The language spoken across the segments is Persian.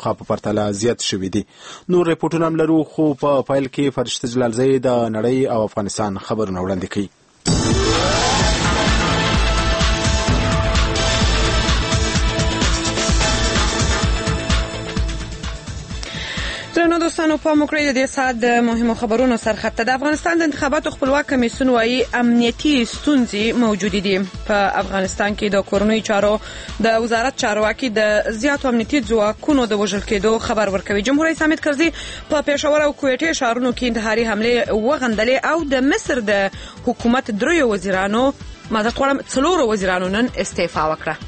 پخوا په پرتله زیات شوي دي. نور ریپورټونه هم لرو، خو په پیل کې فرشته جلالزی د نړۍ او افغانستان خبرونه وړاندې کوي. درنو دوستانو، پام وکړئ د دې ساعت د مهمو خبرونو سرخط ته. د افغانستان د انتخاباتو خپلواک کمیسیون وايي امنیتي ستونزې موجود دي. په افغانستان کې د کورنۍ چارو د وزارت چارواکي د زیاتو امنیتي ځواکونو د وژل کېدو خبر ورکوي. جمهور رئیس حامد کرزي په پېښور او کوټې ښارونو کې انتحاري حملې وغندلې او د مصر د حکومت دریو وزیرانو معذرت غواړم 4 وزیرانو نن استعفا وکړه.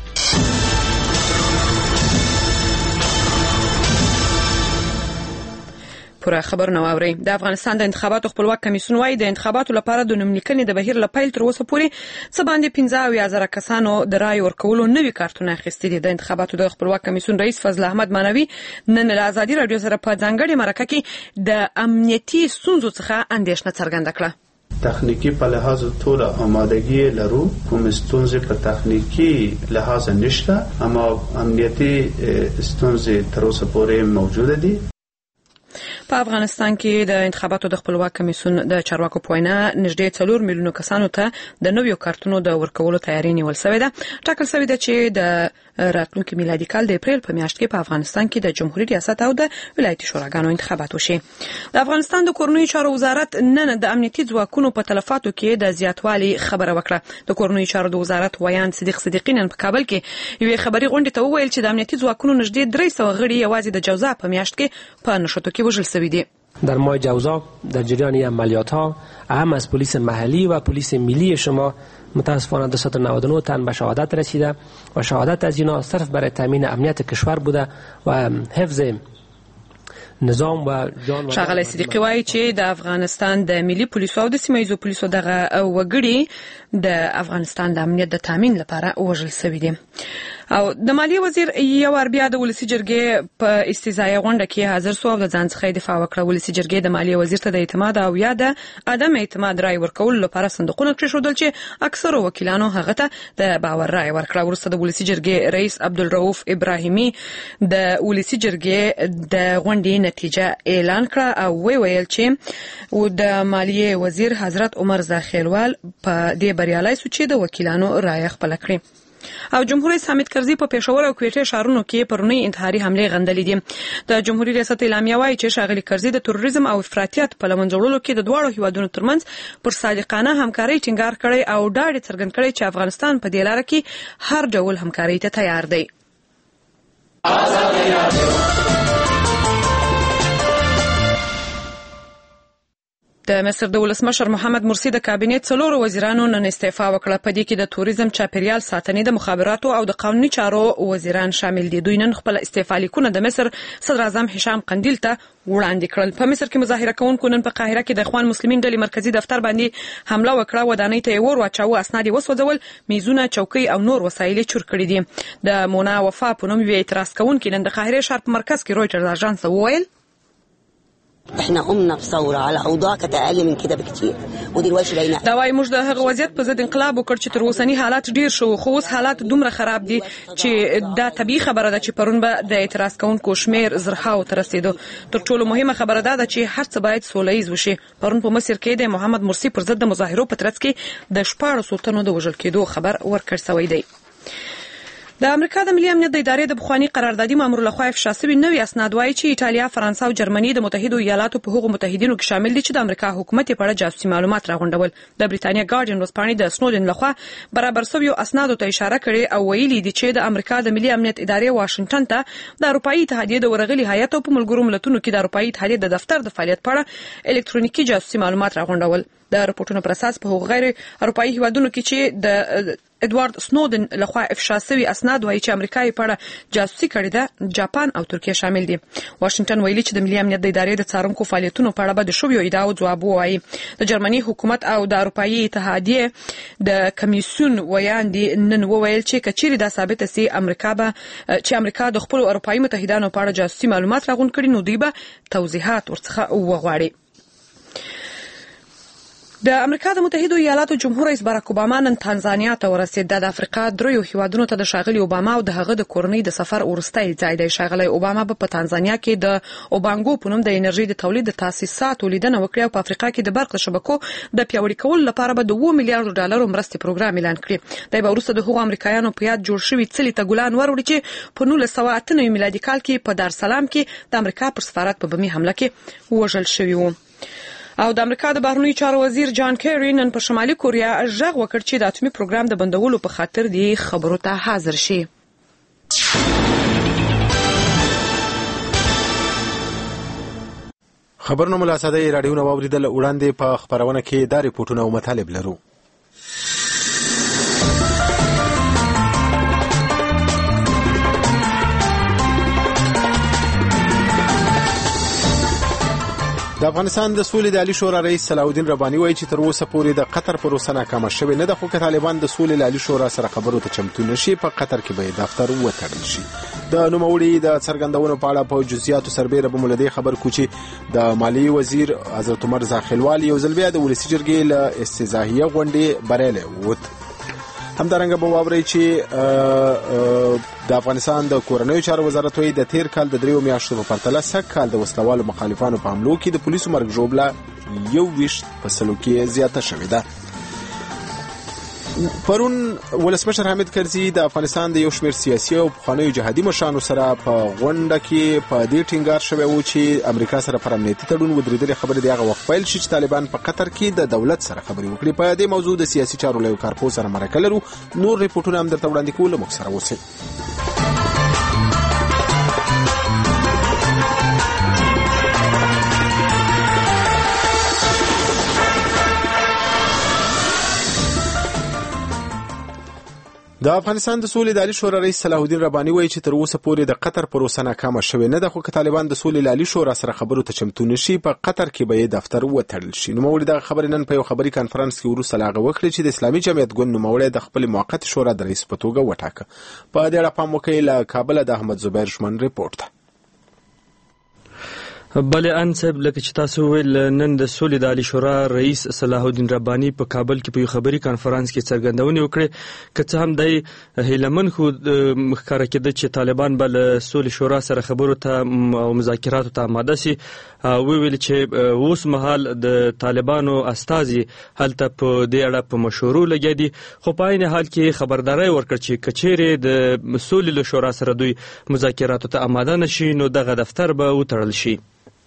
پوره خبرونه واورئ. د افغانستان د انتخاباتو خپلواک کمیسیون وايي د انتخاباتو لپاره د نوملیکنې د بهیر لپاره تر اوسه پورې څه باندې 15,000 کسانو د رای ورکولو نوي کارتونه اخیستي دي. د انتخاباتو د خپلواک کمیسیون رئیس فضل احمد مانوي نن له ازادي رادیو سره په ځانګړي مرکه کې د امنیتي ستونزو څخه اندېښنه څرګنده کړه. تخنیکی په لحاظ ټول آمادگی لرو، کوم ستونزې په تخنیکی لحاظ نشته، اما امنیتي ستونزې تر اوسه پورې موجوده دي. په افغانستان کې د انتخاباتو د خپلواک کمیسیون د چارواکو په وینا نږدې 4 میلیونه کسانو ته د نویو کارتونو د ورکولو تیاری نیول شوې ده. ټاکل شوې ده چې د راتلونکي میلادي کال د اپریل په میاشت کې په افغانستان کې د جمهوریت ریاست او د ولایتي شوراګانو انتخابات وشي. د افغانستان د کورنۍ چارو وزارت نن د امنیتي ځواکونو په تلفاتو کې د زیاتوالي خبره وکړه. د کورنۍ چارو د وزارت ویان صدیق صدیقی نن په کابل کې یوې خبري غونډې ته وویل چې د امنیتي ځواکونو نږدې 300 غړي یوازې د جوزا په میاشت کې په نشټو کې وژل شوي دي. در ماه جوزا در جریان عملیات‌ها اهم از پلیس محلی و پلیس ملی شما متاسفانه 299 تن به شهادت رسیده و شهادت از اینا صرف برای تامین امنیت کشور بوده و حفظ نظام و جان. شاغله صدیقی وایي چې د افغانستان د ملي پولیسو او د سیمایي پولیسو دغه وګړي د افغانستان د امنیت د تامین لپاره وژل شوي دي. او د مالیې وزیر یو بیا د ولسی جرګې په استیزای غونډه کې حاضر شو او د ځان څخه دفاع وکړه. ولسی جرګې د مالیې وزیر ته د اعتماد او یا د عدم اعتماد رای ورکول لپاره صندوقونه کېښودل چې اکثر وکیلانو هغه ته د باور رای ورکړه. ورسته د ولسی جرګې رئیس عبدالرؤف ابراهیمي د ولسی جرګې د غونډې نتیجه اعلان کړه او ویل چې د مالیې وزیر حضرت عمر زاخیلوال په دې بریالي سو چې د وکیلانو رای خپل کړی. او جمهور رئیس حامد کرزي په پېښور او کوټې ښارونو کې پرونی انتحاري حملې غندلې دي. د جمهوریت ریاست اعلامیه وايي چې ښاغلي کرزي د تروریزم او افراطیت په لمنځوړلو کې د دواړو هیوادونو ترمنځ پر صادقانه همکارۍ ټینګار کړی او ډاډ څرګند کړی چې افغانستان په دې لاره کې هر ډول همکارۍ ته تیار دی. د مصر د ولسمشر محمد مرسي د کابینې 4 وزیرانو نن استعفا وکړه. په دې کې د توریزم، چاپیریال ساتنې، د مخابراتو او د قانوني چارو وزیران شامل دي. دوی نن خپل استعفا لیکونه د مصر صدر اعظم هشام قندیل ته وړاندې کړل. په مصر کې مظاهره کوونکو نن په قاهره کې د اخوان مسلمین ډلې مرکزی دفتر باندې حمله وکړه. ودانۍ ته ور واچاوه، اسناد وسوځول، میزونه، چوکۍ او نور وسایل چور کړي دي. د مونا وفا په نوم یو اعتراض کوونکي نن د قاهره ښار په مرکز کې رويټرز اژانس وویل احنا قمنا بثوره على اوضاع كانت اقل من كده بكتير ودلوقتي بقينا دا وايي موږ د هغه وضعیت په ضد انقلاب وکړ چې تر اوسنی حالات ډیر شو، خو اوس حالات دومره خراب دي چې دا طبيعي خبره ده چې پرون به د اعتراض کوونکو شمیر زرهاو ته رسیدو. تر ټولو مهمه خبره ده چې هر څه باید سولهییز وشي. پرون په مصر کې د محمد مرسي پر ضد د مظاهرو په ترڅ کې د 14 تنو د وژل کېدو خبر ورکړ شوی دی. د امریکا د ملي امنیت د ادارې د بخوانی قراردادي مامور لخوا افشا شوي نوي اسناد وايي چې ایټالیا، فرانسه او جرمني د متحده ایالاتو په هغو متحدینو کې شامل دي چې د امریکا حکومت په اړه جاسوسي معلومات راغونډول. د بریتانیا ګارډین ورځپاڼې د سنودن لخوا برابر شوي اسنادو ته اشاره کړې او ویلي دي چې د امریکا د ملي امنیت ادارې واشنگټن ته د اروپאי اتحادیې د ورغلي هیئت او په ملګرو ملتونو کې د اروپאי اتحادیې د دفتر د فعالیت په اړه الکترونیکي جاسوسي معلومات راغونډول. د راپورټونو پر اساس په هغو غیر اروپאי هیوادونو کې چې د ادوارد سنودن لخوا افشا شوي اسناد وایي چې امریکا یې په اړه جاسوسي کړې ده. جاپان او ترکیه شامل دي. واشنگټن ویلي چې د ملي امنیت د ادارې د څارونکو فعالیتونو په اړه به د شویو ادعاو ځواب ووایي. د جرمني حکومت او د اروپאי اتحادیې د کمیسیون ویاندې نن وویل چې کچېرې دا ثابته سي چې امریکا د خپل اروپאי متحدانو په اړه جاسوسي معلومات راغونډ کړي نو دوی به توضیحات ورڅخه وغواړي. د امریکا د متحده ایالاتو جمهور رئیس باراک اوباما نن تانزانیا ته ورسید. د افریقا دریو هیوادونو ته د ښاغلي اوباما او د هغه د کورنۍ د سفر وروستی ځای دی. ښاغلي اوباما په تانزانیا کې د اوبانګو په نوم د انرژي د تولید د تاسیساتو لیدنه وکړه او په افریقا کې د برق شبکو د پیاوړي کولو لپاره به د 2 میلیارډ ډالرو مرستې پروګرام اعلان کړي. دا به وروسته د هغو امریکایانو په یاد جوړ شوی څلي ته ګلان وروړي چې په 1998 میلادي کال کې په دارسلام کې د امریکا پر سفارت په بمي حمله کې وژل شوی و. او د امریکا د بهرنیو چارو وزیر جان کیری نن په شمالي کوریا ژغ وکړ چې د اتومي پروګرام د بندولو په خاطر دی خبرو ته حاضر شي. خبرونه ملا ساده رادیو نو اوریدل وړاندې په خبرونه کې دا ریپورتونه او مطالب لرو. د افغانستان د سولې د عالی شورا رئیس صلاح الدین رباني وایي چې تر اوسه پورې د قطر پروسه ناکامه شوې نه ده، خو که طالبان د سولې د عالی شورا سره خبرو ته چمتو نشي په قطر کې به دفتر وتړل شي. د نوموړي د څرګندونو په اړه په جزئیاتو سربېره به مولدي خبر کو چې د مالی وزیر حضرت عمر زاخیلوال یو ځل بیا د ولسی جرګې له استزاهیه غونډې بریالی ووت. همدارنګه به واورئ چې د افغانستان د کورنیو چارو وزارت وایي د تیر کال د 3 میاشتو په پرتله سږ کال د وسلوالو مخالفانو په حملو کې د پولیسو مرګ ژوبله 21% کې زیاته شوې ده. پرون ولسمشر حامد کرزي د افغانستان د یو شمېر سیاسي او پخوانیو جهادي مشرانو سره په غونډه کې په دې ټینګار شوی و چې امریکا سره پر امنیتي تړون ودرېدلې خبرې د هغه وخت پیل شي چې طالبان په قطر کې د دولت سره خبرې وکړي. په دې موضوع د سیاسي چارو له کارپو سره مرکه لرو. نور ریپورتونه هم درته وړاندې کوو، له موږ سره اوسئ. د افغانستان د سولې د عالی شورا رئیس صلاح الدین رباني وایي چې تر اوسه پورې د قطر پروسه ناکامه شوې نه ده، خو که طالبان د سولې د عالی شورا سره خبرو ته چمتو نشي په قطر کې به دفتر وتړل شي. نوموړي دغه خبرې نن په یو خبري کانفرنس کې وروسته لا وکړه چې د اسلامي جمعیت ګوند نوموړی د خپل موقت شورا د رئیس په توګه وټاکه. په دې اړه پام وکړئ. له کابل د احمد زبیر شمن ریپورت ده. بله انصب لکه چې تاسو ویل نن د سولې د عالی شورا رئیس صلاح الدین رباني په کابل کې په یو خبري کانفرنس کې څرګندونې وکړې، که څه هم د هیلمن خو ښکاره کېده چې طالبان به له سولې شورا سره خبرو ته او مذاکراتو ته آماده سي. ویل چې اوس مهال د طالبانو استازي هلته په دې اړه په مشورو لګیا دي، خو په عین حال کې خبرداري ورکړه چې کچېرې د سولې له شورا سره دوی مذاکراتو ته آماده نشي نو دغه دفتر به وتړل شي.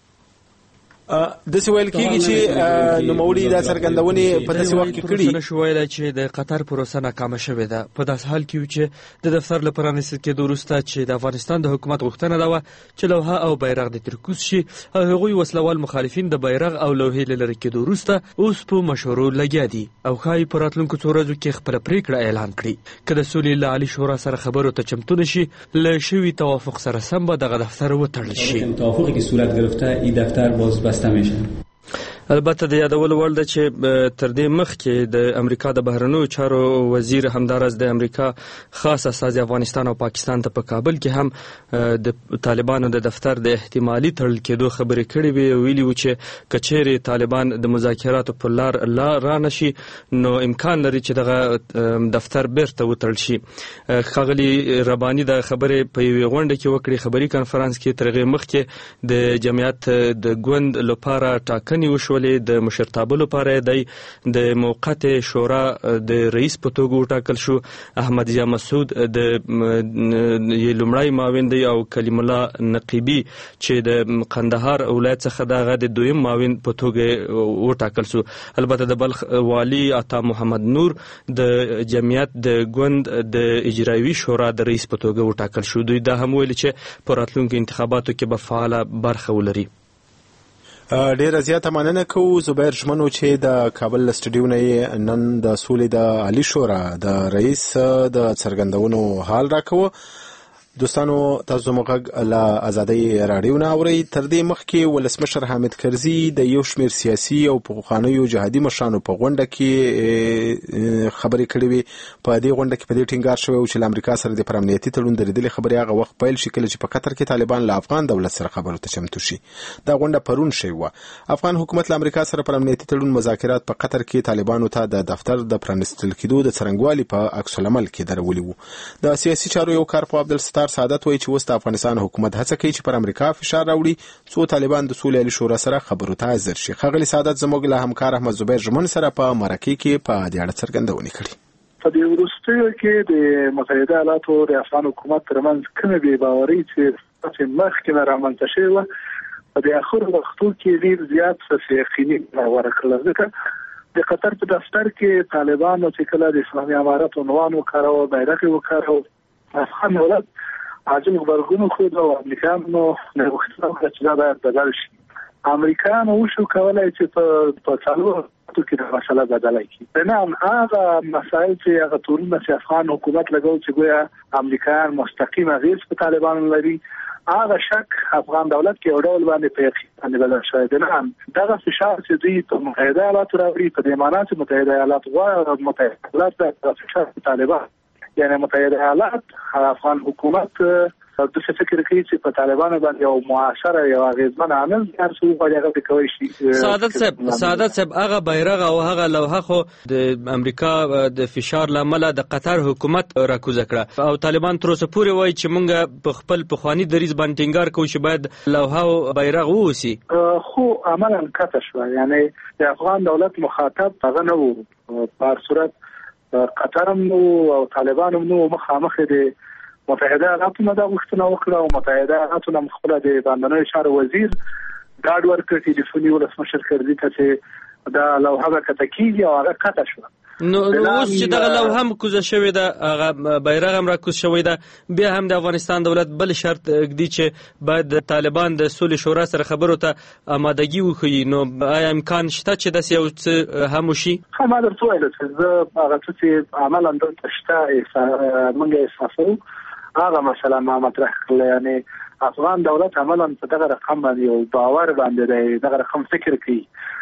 د څه ویل کېږي چې نوموړي دا څرګندونې په داسې وخت کې کړي نشو ویلی چې د قطر پروسه ناکامه شوې ده. په داسې حال کې چې د دفتر له پرانیستل کېدو وروسته چې د افغانستان د حکومت غوښتنه ده چې لوحه او بیرغ د ترکوز شي او هغوی وسلوال مخالفین د بیرغ او لوحې له لرې کېدو وروسته اوس په مشورو لګیا دي او ښایي په راتلونکو څو ورځو کې خپله پرېکړه اعلان کړي. که د سولې له عالي شورا سره خبرو ته چمتو نشي له شوي توافق سره سم به دغه دفتر وتړل شي. توافقی که صورت گرفته این دفتر باز بسته میشه. البته د یادولو وړ ده چې تر دې مخکې د امریکا د بهرنیو چارو وزیر همدارس د امریکا خاص استازي افغانستان او پاکستان ته په کابل کې هم د طالبانو د دفتر د احتمالي تړل کېدو خبرې کړې وي. ویلي و چې کچېرې طالبان د مذاکراتو په لار را نشي نو امکان لري چې دغه دفتر بیرته وتړل شي. ښاغلي رباني د خبرې په یوې غونډه کې وکړې خبري کانفرنس کې تر هغې مخکې د جمعیت د ګوند لپاره ټاکنې وشولې. د مشرتابه لپاره د موقت شورا د رئیس په توګه وټاکل شو. احمد ضیا مسعود د لومړی معاون دی او کلیم الله نقیبی چې د قندهار ولایت څخه دغه د دویم معاون په توګه وټاکل شو. البته د بلخ والی عطا محمد نور د جمعیت د ګوند د اجرایوي شورا د رئیس په توګه وټاکل شو. دوی دا هم ویل چې په راتلونکو انتخاباتو کې به فعاله برخه ولري. ډیره زیاته مننه کوو زبیر شمنو چې د کابل سټډیو نه نن د سولې د عالی شورا د رئیس د څرګندونو حال راکوه. دوستانو تاسو موږ له ازادۍ رادیو نه اورئ. تر دې مخکې ولسمشر حامد کرزي د یو شمېر سیاسي او پخوانیو جهادي مشرانو په غونډه کې خبرې کړې وې. په دې غونډه کې په دې ټینګار شوی چې له امریکا سره د پر امنیتي تړون د لیدلې خبرې هغه وخت پیل شي کله چې په قطر کې طالبان له افغان دولت سره خبرو ته چمتو شي. دا غونډه پرون شوې وه. افغان حکومت له امریکا سره پر امنیتي تړون مذاکرات په قطر کې طالبانو ته د دفتر د پرانیستل کېدو د څرنګوالي په عکس العمل کې درولي وو. د سیاسي چارو یو کارپوه عبدالستار سعادت وایي چې اوس د افغانستان حکومت هڅه کوي چې پر امریکا فشار راوړي څو طالبان د سولې عالي شورا سره خبرو ته حاضر شي. ښاغلي سعادت زموږ له همکار احمد زبیر ژمن سره په مرکه کې په دې اړه څرګندونه کړې. په دې وروستیو کې د متحده ایالاتو د افغان حکومت ترمنځ کومه بې باوري چې مخکې نه رامنځته شوې وه په دې اخرو وختو کې ډېر زیات یقیني ورکړل. ځکه د قطر په دفتر کې طالبانو چې کله د اسلامي امارت عنوان وکاراوه، بیرغ یې وکاراوه، افغان دولت عاجل غبرګون ښود او امریکایانو غوښتنه وکړه چې دا باید بدل شي. امریکایانو وشو کولی چې په څلورو کې دا مسله بدله کړي. بنان هغه مسایل چې هغه تورونه چې افغان حکومت لګول چې ګویا امریکایان مستقیم اغېز په طالبانو لري، هغه شک افغان دولت کې یو ډول باندې په یقین باندې بدل شوی. بنان دغه فشار چې دوی په متحده ایالاتو راوړي په دې معنا چې متحده ایالات غواړي متحده ایالات د فشار په طالبان یعنی متحده ایالات افغان حکومت د څه فکر کوي چې په طالبانو باندې یو معاشره یو اغیزمن عامل هرڅو غواړي هغه کوي شي. سعادت صاحب هغه بیرغ او هغه لوحه خو د امریکا د فشار لامل د قطر حکومت راکوزه کړه او طالبان تر اوسه پورې وایي چې مونږ په خپل پخوانی دریځ باندې ټینګار کوو چې باید لوحه او بیرغ ووسی. خو عملاً قطع شو، یعنی د افغان دولت مخاطب هغه نه وو. په هر صورت قطر نو او طالبان نو مخامخ دي متحده ایالاتو نه دا غوښتنه وکړه او متحده ایالاتو نه خپل د باندنۍ چارو وزیر ګاډ ورکړ ټلیفوني ولسمشر کرزي ته چې دا لوحه کته کیږي او هغه قطع شو. نو اوس چې دغه لوحه هم کوزه شوې ده، هغه بیرغ هم راکوز شوی ده، بیا هم د افغانستان دولت بل شرط ږدي چې باید طالبان د سولې شورا سره خبرو ته آمادګي وښیي. نو آیا امکان شته چې داسې یو څه هم وشي؟ ما درته ویل چې زه هغه څه چې عملاً دلته شته موږ احساسوو هغه مسله ما مطرح کړل. یعنی افغان دولت عملاً په دغه رقم باندې او باور باندې دی دغه رقم فکر کوي.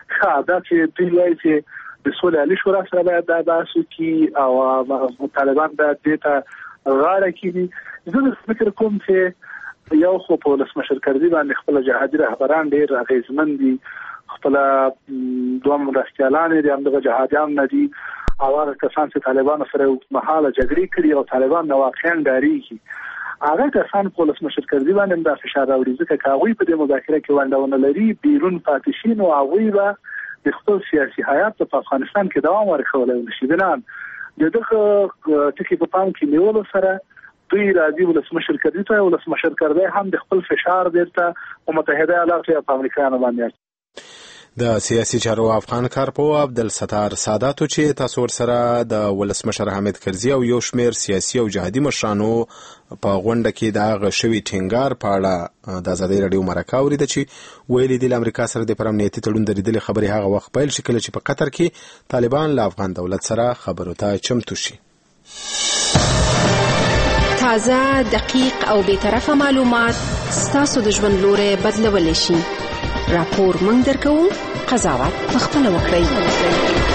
دا چې دوی وایي چې د سولې عالي شورا سره باید دا بحث وکړي او طالبان باید دې ته غاړه کړي. زه فکر کوم چې یو خو په ولسمشر کرزي باندې خپل جهادي رهبران ډېر اغېزمن دي، خپل دوه مرستیالان دي همدغه جهادیان نه دي او هغه کسان چې طالبانو سره اوږدمهاله جګړې کړي او طالبان نه واقعا ډارېږي، هغه کسان په ولسمشر کرزي باندې دا فشار راوړي. ځکه که هغوی په دې مذاکره کې ونډه ونه لري بیرون پاتې شي نو هغوی به د خپل سیاسي حیات په افغانستان کې دوام ورکولی نشي. بنان د دغه ټکي په پام کې نیولو سره دوی راځي ولسمشر کرزي ته، ولسمشر کرزي هم د خپل فشار بیرته په متحده ایالاتو یا په امریکایانو باندې د سیاسي چارو افغان کارپوه عبدالستار سعادت چې تاسو ورسره د ولسمشر حامد کرزي او یو شمېر سیاسي او جهادي مشرانو په غونډه کې د هغه شوي ټینګار په اړه د ازادۍ راډیو مرکه اورېده چې ویلي دي له امریکا سره د پر امنیتي تړون د لیدلې خبرې هغه وخت پیل شي کله چې په قطر کې طالبان له افغان دولت سره خبرو ته چمتو شي. تازه، دقیق او بی‌طرفه معلومات ستاسو د ژوند لوري بدلولی شي. راپور مونږ درکو، قضاوت پخپله وکړئ.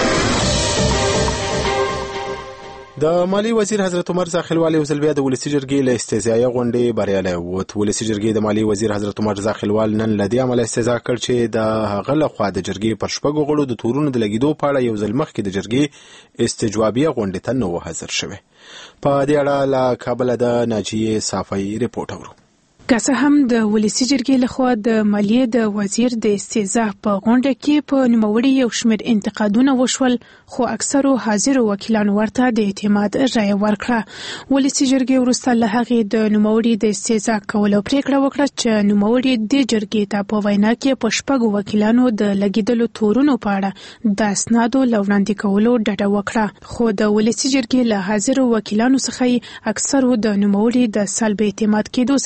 د مالی وزیر حضرت عمر زاخیلوال یو ځل بیا د ولسي جرګې له استیضاحي غونډې بریالی ووت. ولسي جرګې د مالی وزیر حضرت عمر زاخیلوال نن له دې امله استیضاح کړ چې د هغه لخوا د جرګې پر شپږو غړو د تورونو د لګېدو په اړه یو ځل مخکې د جرګې استجوابیه غونډې ته نه و حاضر شوی. په دې اړه له کابله د ناجیې صافی ریپورټ اورو. که څه هم د ولسي جرګې لخوا د مالیې د وزیر د استیضاح په غونډه کې په نوموړي یو شمېر انتقادونه وشول، خو اکثرو حاضرو وکیلانو ورته د اعتماد رایه ورکړه. ولسي جرګې وروسته له هغې د نوموړي د استیضاح کولو پریکړه وکړه چې نوموړي د جرګې ته په وینا کې په شپږو وکیلانو د لګېدلو تورونو په اړه د اسنادو له وړاندې کولو ډډه وکړه. خو د ولسي جرګې له حاضرو وکیلانو څخه اکثرو د نوموړي د سلب اعتماد کېدو سره مخالفت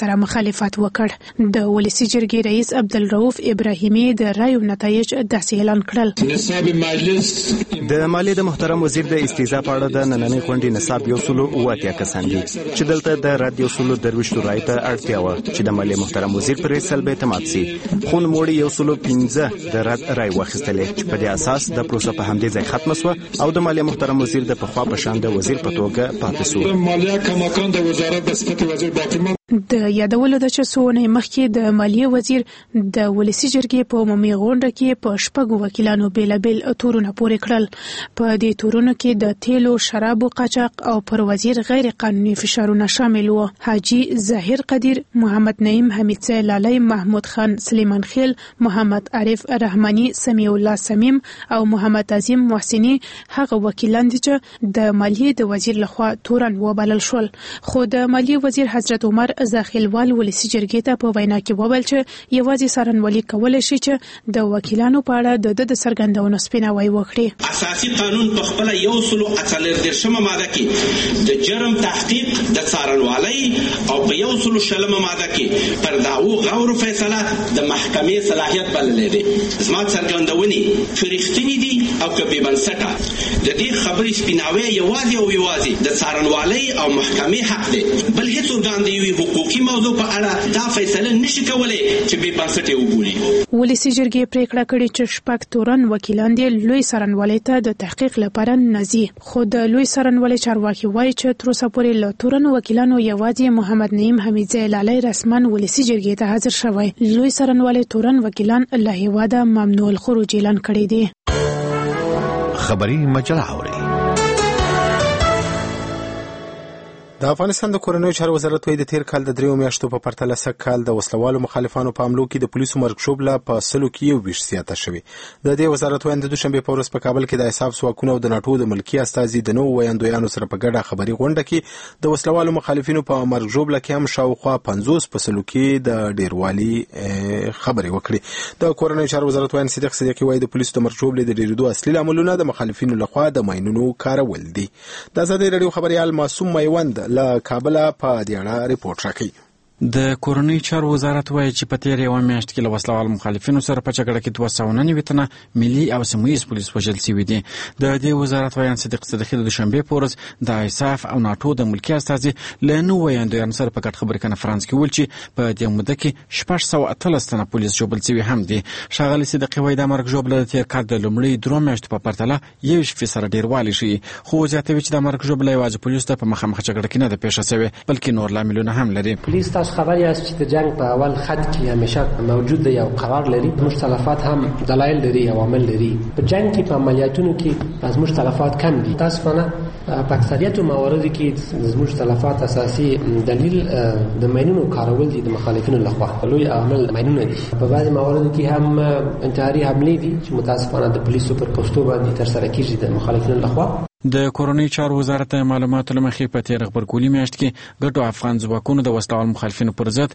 مخالفت وکړ. د ولسی جرګې رئیس عبدالرؤف ابراهیمي د رایو نتایج داسې اعلان کړل. نصاب مجلس د مالیې د محترم وزیر د استیضاح په اړه د نننۍ غونډې نصاب 180 کسان دي چې دلته د رد 123 رای ته اړتیا و چې د مالیې محترم وزیر پر سلب اعتماد سي. خو نوموړي 115 د رد رای واخیستلې چې په دې اساس د پروسه په همدې ځای ختمه شوه او د مالیې محترم وزیر د پخوا په شان د وزیر په توګه پاتې شو. مالیه کماکان د وزارت د صفت وزیر باقی د یادولو د چسونه مخکې د مالیې وزیر د ولسی جرګې په عمومي غونډه کې په شپږ وکیلانو بیلابل تورونه پورې کړل. په دې تورونو کې د تیلو، شرابو قاچاق او پر وزیر غیر قانوني فشارونه شامل وو. حاجی ظاهر قدیر، محمد نعیم حمیدزی لالی، محمود خان سلیمان خیل، محمد عارف رحمانی، سمیع الله سمیم او محمد عظیم محسنی هغه وکیلان دي چې د مالیې د وزیر لخوا تورن وبلل شول. خو د مالیې وزیر حضرت عمر زاخیلوال ولسی جرګې ته په وینا کې وویل چې یوازې څارنوالي کولای شي چې د وکیلانو په اړه د څرګندونو سپیناوی وکړي. اساسي قانون په خپل 140 ماده کې د جرم تحقیق د څارنوالي او په 140 ماده کې پر دعوو غور فیصله د محکمې صلاحیت بللې دي. زما څرګندونې فرښتنی دي او کبي بنسټه د دې خبرې سپیناوی یوازې د څارنوالي او محکمې حق دی، بل هیڅ ورګان دی حقوقي موضوع په اړه دا فیصله نشي کولای چې به بنسټه وګوري. ولسی جرګې پریکړه کړې چې شپږ تورن وکیلان دي لوی څارنوالۍ ته د تحقیق لپاره نزي. خو د لوی څارنوالۍ چارواکي وایي چې تر اوسه پورې له تورن وکیلانو یوازې محمد نعیم حمیدزی لالی رسما ولسی جرګې ته حاضر شوی. لوی څارنوالۍ تورن وکیلان له هیواده ممنوع الخروج اعلان کړی دی. خبری مجله اوري. د افغانستان د کورنیو چارو وزارت وايي د تیر کال د 3 میاشتو په پرتله سږ کال د وسلوالو مخالفانو په حملو کې د پولیسو مرګ شوبله په 100 کې 20 زیاته شوې. د دې وزارت وايي د دوشنبه په ورځ په کابل کې د حساب سواکونو او د ناتو د ملکی استازي د نو ویاندویانو سره په ګډه خبري غونډه کې د وسلوالو مخالفینو په مرګ شوبله کې هم شاوخوا 50 په 100 کې د ډیروالي خبري وکړي. د کورنیو چارو وزارت وايي صدیق صدیقي وايي د پولیسو د مرګ شوبله د ډیرېدو اصلي عاملونه د مخالفینو لخوا د ماینونو کارول دي. د آزادۍ رادیو خبريال معصوم میوند له کابل په دې اړه ریپورت راکړي. د کورنۍ چارو وزارت وایي چې په تیر یو میاشت کې له وسلوال مخالفینو سره په جګړه کې 299 تنه ملي او سیمه‌یز پولیس وژل شوي دي. د دې وزارت وایي صدیق صدیقي د شنبه په ورځ د ایساف او ناتو د ملکی استازي له نو ویاندویانو سره په ګډ خبري کنفرانس کې ول چې په دې موده کې 613 تنه پولیس جوړل شوي هم دي. شاغلي صدیقي وایي د مرګ جوړل د تیر کال د لومړي 3 میاشتو په پرتله 1% ډیروالی شي. خو زیاتوي چې د مرګ جوړل یوازې پولیس ته په مخامخ جګړه کې نه ده پیښه شوې بلکې نور لاملونه هم لري. پولیس خبر یاست چې د جنگ په اول خط کې همیشه موجود دی او قرار لري. مختلفات هم دلایل لري او عوامل لري. په جنگ کې په عملیاتونو کې از مختلفات کم دي. تاسو نه په اکثریت مواردو کې د مختلفات اساسي دلیل د ماینونو کارول دي د مخالفینو لخوا. لوی عامل ماینونه دي. په بعضي مواردو کې هم انتحاري حملې دي چې متاسفانه د پولیسو پر پوسټو باندې تر سره کیږي د مخالفینو لخوا. د کورنۍ چارو وزارت معلوماتو لمخې په تیر خبرګولي میاشت کې ګډو افغان ځواکونو د وسلوال مخالفینو پر ضد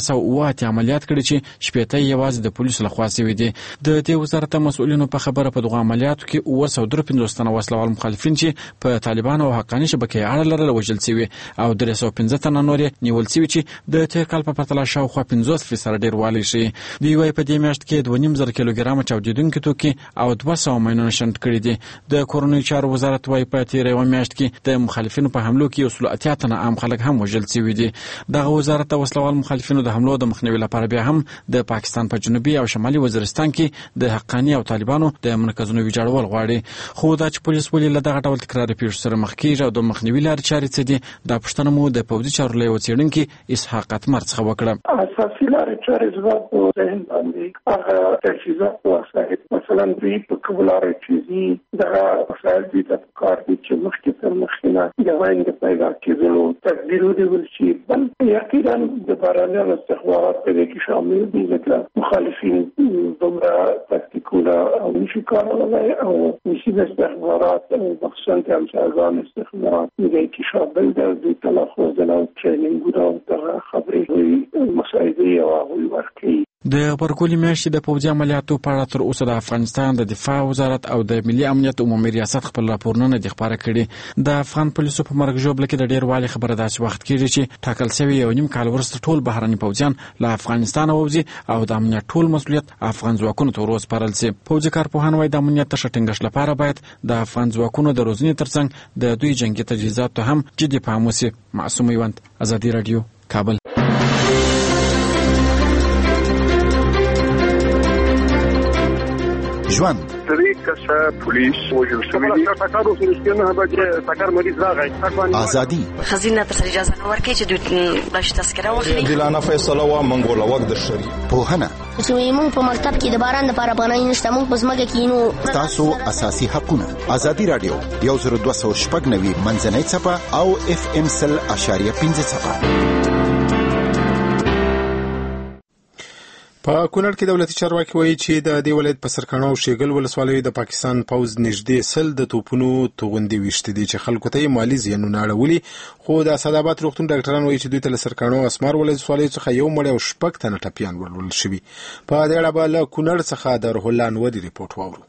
308 عملیات کړي چې شپېته یوازې د پولیسو لخوا شوي دي. د دې وزارت مسؤلینو په خبره په دغه عملیاتو کې 953 تنه وسلوال مخالفین چې په طالبانو او حقاني شبکې اړه لرله وژل شوي او 315 تنه نور نیول شوي چې د تیر کال په پرتله شاوخوا 50% ډیروالی شي. دوی وايي په دې میاشت کې 2.5 کیلوګرام چاودیدونکي توکي او 200 ماینونه شنډ کړي دي. د کورنۍ چارو وزارت وايي په تیر یو میاشت کې د مخالفینو په حملو کې 180 تنه عام خلک هم وژل شوي دي. دغه وزارت د وسلوال مخالفینو د حملو د مخنیوي لپاره بیا هم د پاکستان په جنوبي او شمالي وزیرستان کې د حقاني او طالبانو د مرکزونو ویجاړول غواړي. خو دا چې پولیس ولې له دغه ډول تکراري پیښو سره مخ کیږي او د مخنیوي لارې چارې څه دي دا پوښتنه مو د پوځي چارو له څېړونکي اسحاق اتمر څخه وکړه. اساسي لارې چارې زما په ذهن باندې هغه تجهیزات او وسایل مثلا دوی په کومه لارې چې دغه وسایل دي د کار دي چې مخکې تر مخینه د وایي د پیدا کېدلو تدبیر ونیول شي. بل یقینا د بهرنیانو استخبارات په دې کې شامل دي ځکه مخالفین دومره تکتیکونه او نشي کارولای او نشي د استخبارات مخصوصا د همسایگان استخبارات دې کې شامل دي. د تلفظ او ټرینینګ او دغه خبرې مساعده او هغوی ورکړي. د غبرګولي میاشتې د پوځي عملیاتو په اړه تر اوسه د افغانستان د دفاع وزارت او د ملي امنیت عمومي ریاست خپل راپورونه نه دي خپاره کړي. د افغان پولیسو په مرګ ژوبله کې د ډیروالي خبره داسې وخت کېږي چې ټاکل شوی 1.5 کال وروسته ټول بهرني پوځیان له افغانستان ووځي او د امنیت ټول مسؤلیت افغان ځواکونو ته وسپارل شي. پوځي کارپوهان وايي د امنیت ته ښه ټینګښت لپاره باید د افغان ځواکونو د روزنې ترڅنګ د دوی جنگي تجهیزاتو ته هم جدي پام وشي. معصوم میوند، ازادي رادیو، کابل. ژوند کسه پولیس وجل شوی دی ټاکارو سرسکینه به ټاکار مریض راغی ازادي خزینه ته اجازه نه ورکړي چې دوی باش تذکره واخلي. دلانه فیصله وا منګوله وخت د شری پوهنه چې موږ په مکتب کې د باران لپاره باندې نشته، موږ په ځمکه کې نو تاسو اساسي حقونه. ازادي رادیو 102.9 منځنۍ صفه او FM 100.5 صفه. په کونړ کې دولتي چارواکي وایي چې د دې ولایت په سرکاڼو او شیګل ولسوالیو د پاکستان پوځ نږدې 100 د توپونو توغندي وشته دي چې خلکو ته مالی زیانونه اړولي. خو د اسداباد روغتون ډاکټران وایي چې دوی ته سرکاڼو اسمار ولسوالیو څخه یو مړی او شپږ تنه ټپیان ورول شوي. په دې اړه به له کونړ څخه د روح الله انوري ریپورت واورو.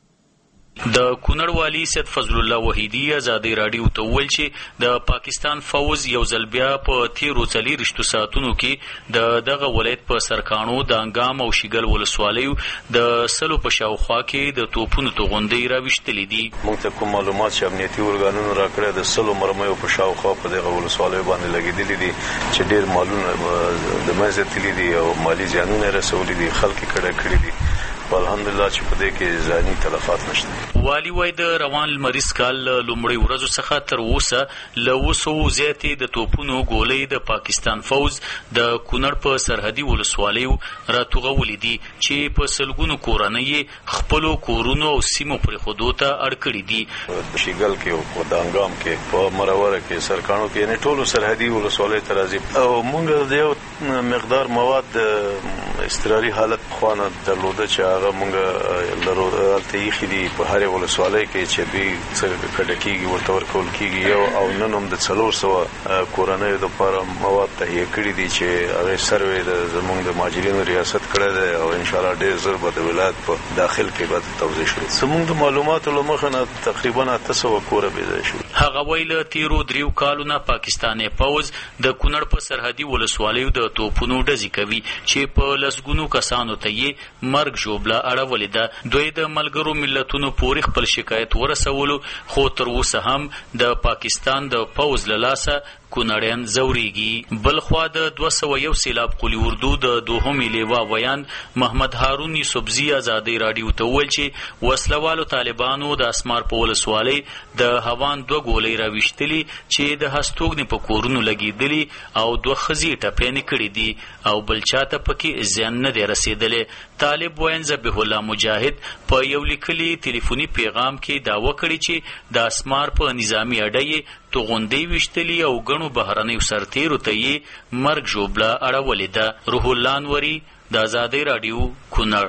د کونړ والی سید فضل الله وحیدی ازادي رادیو ته ویل چې د پاکستان فوز یو ځل بیا په 13 ساعتونو کې دغه ولایت په سرکاڼو د انګام او شیګل ولسوالیو د سلو په شاوخوا کې د توپونو توغندي راوښتلې دي. موږ ته کوم معلومات چې امنیتي ارګانونو راکړه د سلو مرمیو په شاوخوا په دغه ولسوالیو باندې لګیدلې دي چې ډېر مالونه د منځه تللي دي او مالی زیانونه رسولي دي، خلک کډه کړي دي. الحمدلله چې په دې کې ځاني تلفات نشته. والی وای د روان لمریز کال لومړی ورځو څخه تر اوسه له 200 زیاتې د توپونو ګولۍ د پاکستان فوز د کونړ په سرحدي ولسوالیو راتوغولې دي چې په سلګونو کورنۍ خپل کورونو او سیمو پر خودو ته اړ کړې دي. د شیګل کې او د انګام کې په مروره کې سرکاڼو کې نه ټولو سرحدي ولسوالیو ته راځي او موږ د یو مقدار مواد استراري حالت خوانه درلوده چې هغه موږ لرو الته یې خېدي په هر ولسوالۍ کې چې دوی څنګه کډه کېږي ورته ورکول کېږي یو او نن هم د 400 کورنیو لپاره مواد تهیه کړي دي چې هغه سروې د زموږ د مهاجرینو ریاست کړی دی او ان شاء الله ډېر زر به د ولایت په داخل کې به توضیح شي. زموږ د معلوماتو له مخې نه تقریبا 800 کوره بېځای شو. هغه ویل 13 کالونه پاکستاني پوز د کونړ په سرحدي ولسوالیو د توپونو ډزې کوي چې په لسګونو کسانو ته یې مرګ ژوبله اړولې ده. دوی د ملګرو ملتونو پورې خپل شکایت ورسولو خو تر اوسه هم د پاکستان د پوز له لاسه کونړیان زوريږي. بلخوا د 201 سیلاب قلی اردو د دوهمې لیوا ویان محمد هارون یوسفزی ازادي رادیو ته ویل چې وسلوالو طالبانو د اسمار په ولسوالۍ د هوان 2 ګولۍ راوښتلي چې د هستوګنې په کورونو لګېدلي او 2 خزي ټپیانې کړي دي او بل چاته پکې زیان نه دی رسیدلی. طالب وین ذبیح الله مجاهد په یو لیکلي ټلیفوني پیغام کې دعوه کړې چې د اسمار په نظامی اډې توغندي وشتلی او غنو بهرنیو سرتیرو ته یې مرګ ژوبله اړولې ده. روح الله انوري، د ازادي رادیو، کونړ.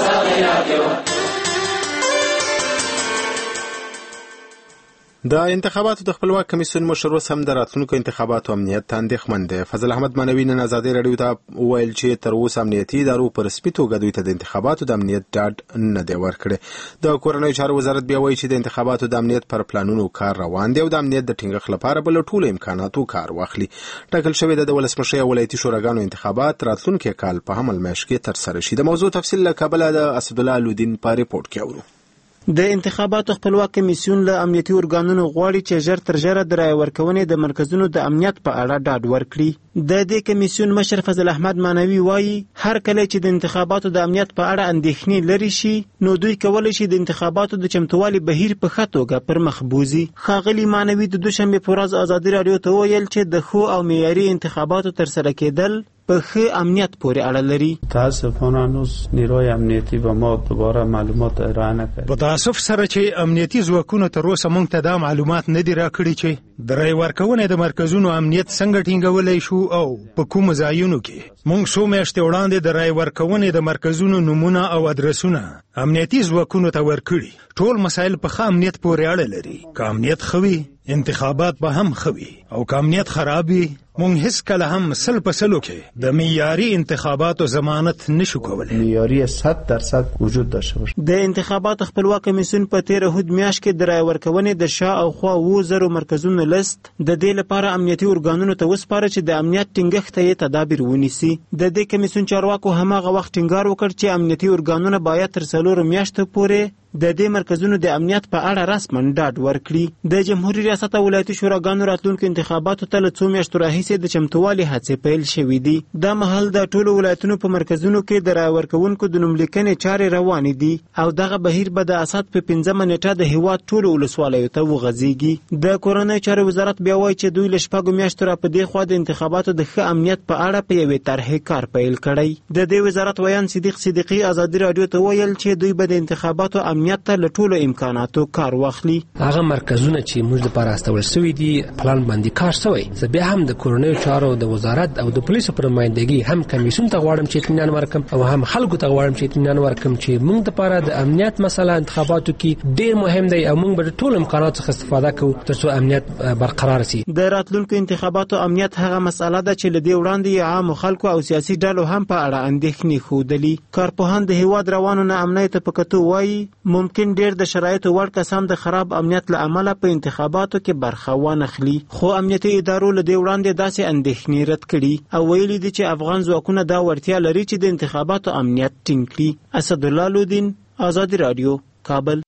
د انتخاباتو د خپلواک کمیسیون مشر اوس هم د راتلونکو انتخاباتو امنیت ته اندېښمن دی. فضل احمد مانوي نن ازادي رادیو ته وویل چې تر اوسه امنیتي ادارو په رسمي توګه دوی ته د انتخاباتو د امنیت ډاډ نه دی ورکړی. د کورنیو چارو وزارت بیا وایي چې د انتخاباتو د امنیت پر پلانونو کار روان دی او د امنیت د ټینګښت لپاره به له ټولو امکاناتو کار واخلي. ټاکل شوی د ولسمشر او ولایتي شوراګانو انتخابات راتلونکي کال په حمل میاشت کې ترسره شي. د موضوع تفصیل له کابل د اسدالله الودین په ریپورت کې اورو. د انتخاباتو خپلواک کمیسیون له امنیتي ارګانونو غواړي چې ژر تر ژره د رای ورکونې د مرکزونو د امنیت په اړه ډاډ ورکړي. د دې کمیسیون مشر فضل احمد مانوي وایي هر کله چې د انتخاباتو د امنیت په اړه اندېښنې لري شي نو دوی کولی شي د انتخاباتو د چمتووالي بهیر په ښه توګه پر مخ بوزي. ښاغلي مانوي د دوشنبې په ورځ ازادي رادیو ته وویل چې د ښو او معیاري انتخاباتو ترسره کېدل په ښه امنیت پورې اړه لري. تاسفانه هنوز نیروی امنیتي به ما دوباره معلومات ارائه نکړي. په تاسف سره چې امنیتي ځواکونو تر اوسه موږ ته دا معلومات نه دي راکړي چې د رای ورکونې د مرکزونو امنیت څنګه ټینګولی شو او په کومو ځایونو کې. موږ څو میاشتې وړاندې د رای ورکونې د مرکزونو نومونه او ادرسونه امنیتي ځواکونو ته ورکړي. ټول مسایل په ښه امنیت پورې اړه لري. که امنیت ښه وي انتخابات به هم ښه وي او که امنیت خراب وي مونږ هیڅ کله هم 100% کې د معیاري انتخاباتو ضمانت نشو کولای. معیاري 100% وجود داشته باشه. د انتخاباتو خپلواک کمیسیون په 13 هود میاشت کې د رای ورکونې د شا او خوا 2000 مرکزونو لیست د دې لپاره امنیتي ارګانونو ته وسپاره چې د امنیت ټینګښت ته تدابیر ونیسي. د دې کمیسیون چارواکو هماغه وخت ټینګار وکړ چې امنیتي ارګانونه باید تر 4 میاشتو پورې د دې مرکزونو د امنیت په اړه رسما ډاډ ورکړي. د جمهوریت ریاست او ولایتي شوراګانو راتلونکو انتخاباتو ته له 2 میاشتو راهیسې د چمتووالي هڅې پیل شوې دي. دا مهال د ټولو ولایتونو په مرکزونو کې د رای ورکوونکو د نوملیکنې چارې روانې دي او دغه بهیر به د اسد په 15 نیټه د هیواد ټولو ولسوالیو ته وغځېږي. د کورنۍ چارو وزارت بیا وایي چې دوی له 4 میاشتو را په دې خوا د انتخاباتو د ښه امنیت په اړه په یوې طرحې کار پیل کړی. د دې وزارت ویان صدیق صدیقي ازادي رادیو ته ویل چې دوی به د انتخاباتو امنیت ته له ټولو امکاناتو کار واخلي. هغه مرکزونه چې موږ لپاره استول شوي دي پلان باندې کار شوی. زه بیا هم د کورنۍ چارو د وزارت او د پولیسو پر نمایندګي هم کمیسیون ته غواړم چې اطمینان ورکړم او هم خلکو ته غواړم چې اطمینان ورکړم چې موږ لپاره د امنیت مسله انتخاباتو کې ډیر مهم دی او موږ به ټول امکانات څخه استفاده کوو ترڅو امنیت برقرار شي. د راتلونکو انتخاباتو امنیت هغه مسله ده چې لدی وړاندې عام خلکو او سیاسي ډلو هم په اړه اندېښنې ښودلي. کارپوهان د هیواد روانو نه امنیت په کتو وایي ممکن ډیر د شرایطو وړ کسان د خراب امنیت له امله په انتخاباتو کې برخه وانخلي. خو امنیتي ادارو له دې وړاندې داسې اندېښنې رد کړي او ویلي دي چې افغان ځواکونه دا وړتیا لري چې د انتخاباتو امنیت ټینګ کړي. اسدالله لودین، آزادي رادیو، کابل.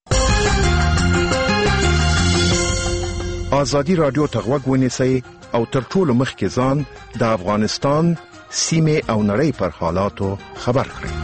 آزادي رادیو ته غوږ ونیسئ او تر ټولو مخکې ځان د افغانستان سیمې او نړۍ پر حالاتو خبر کړئ.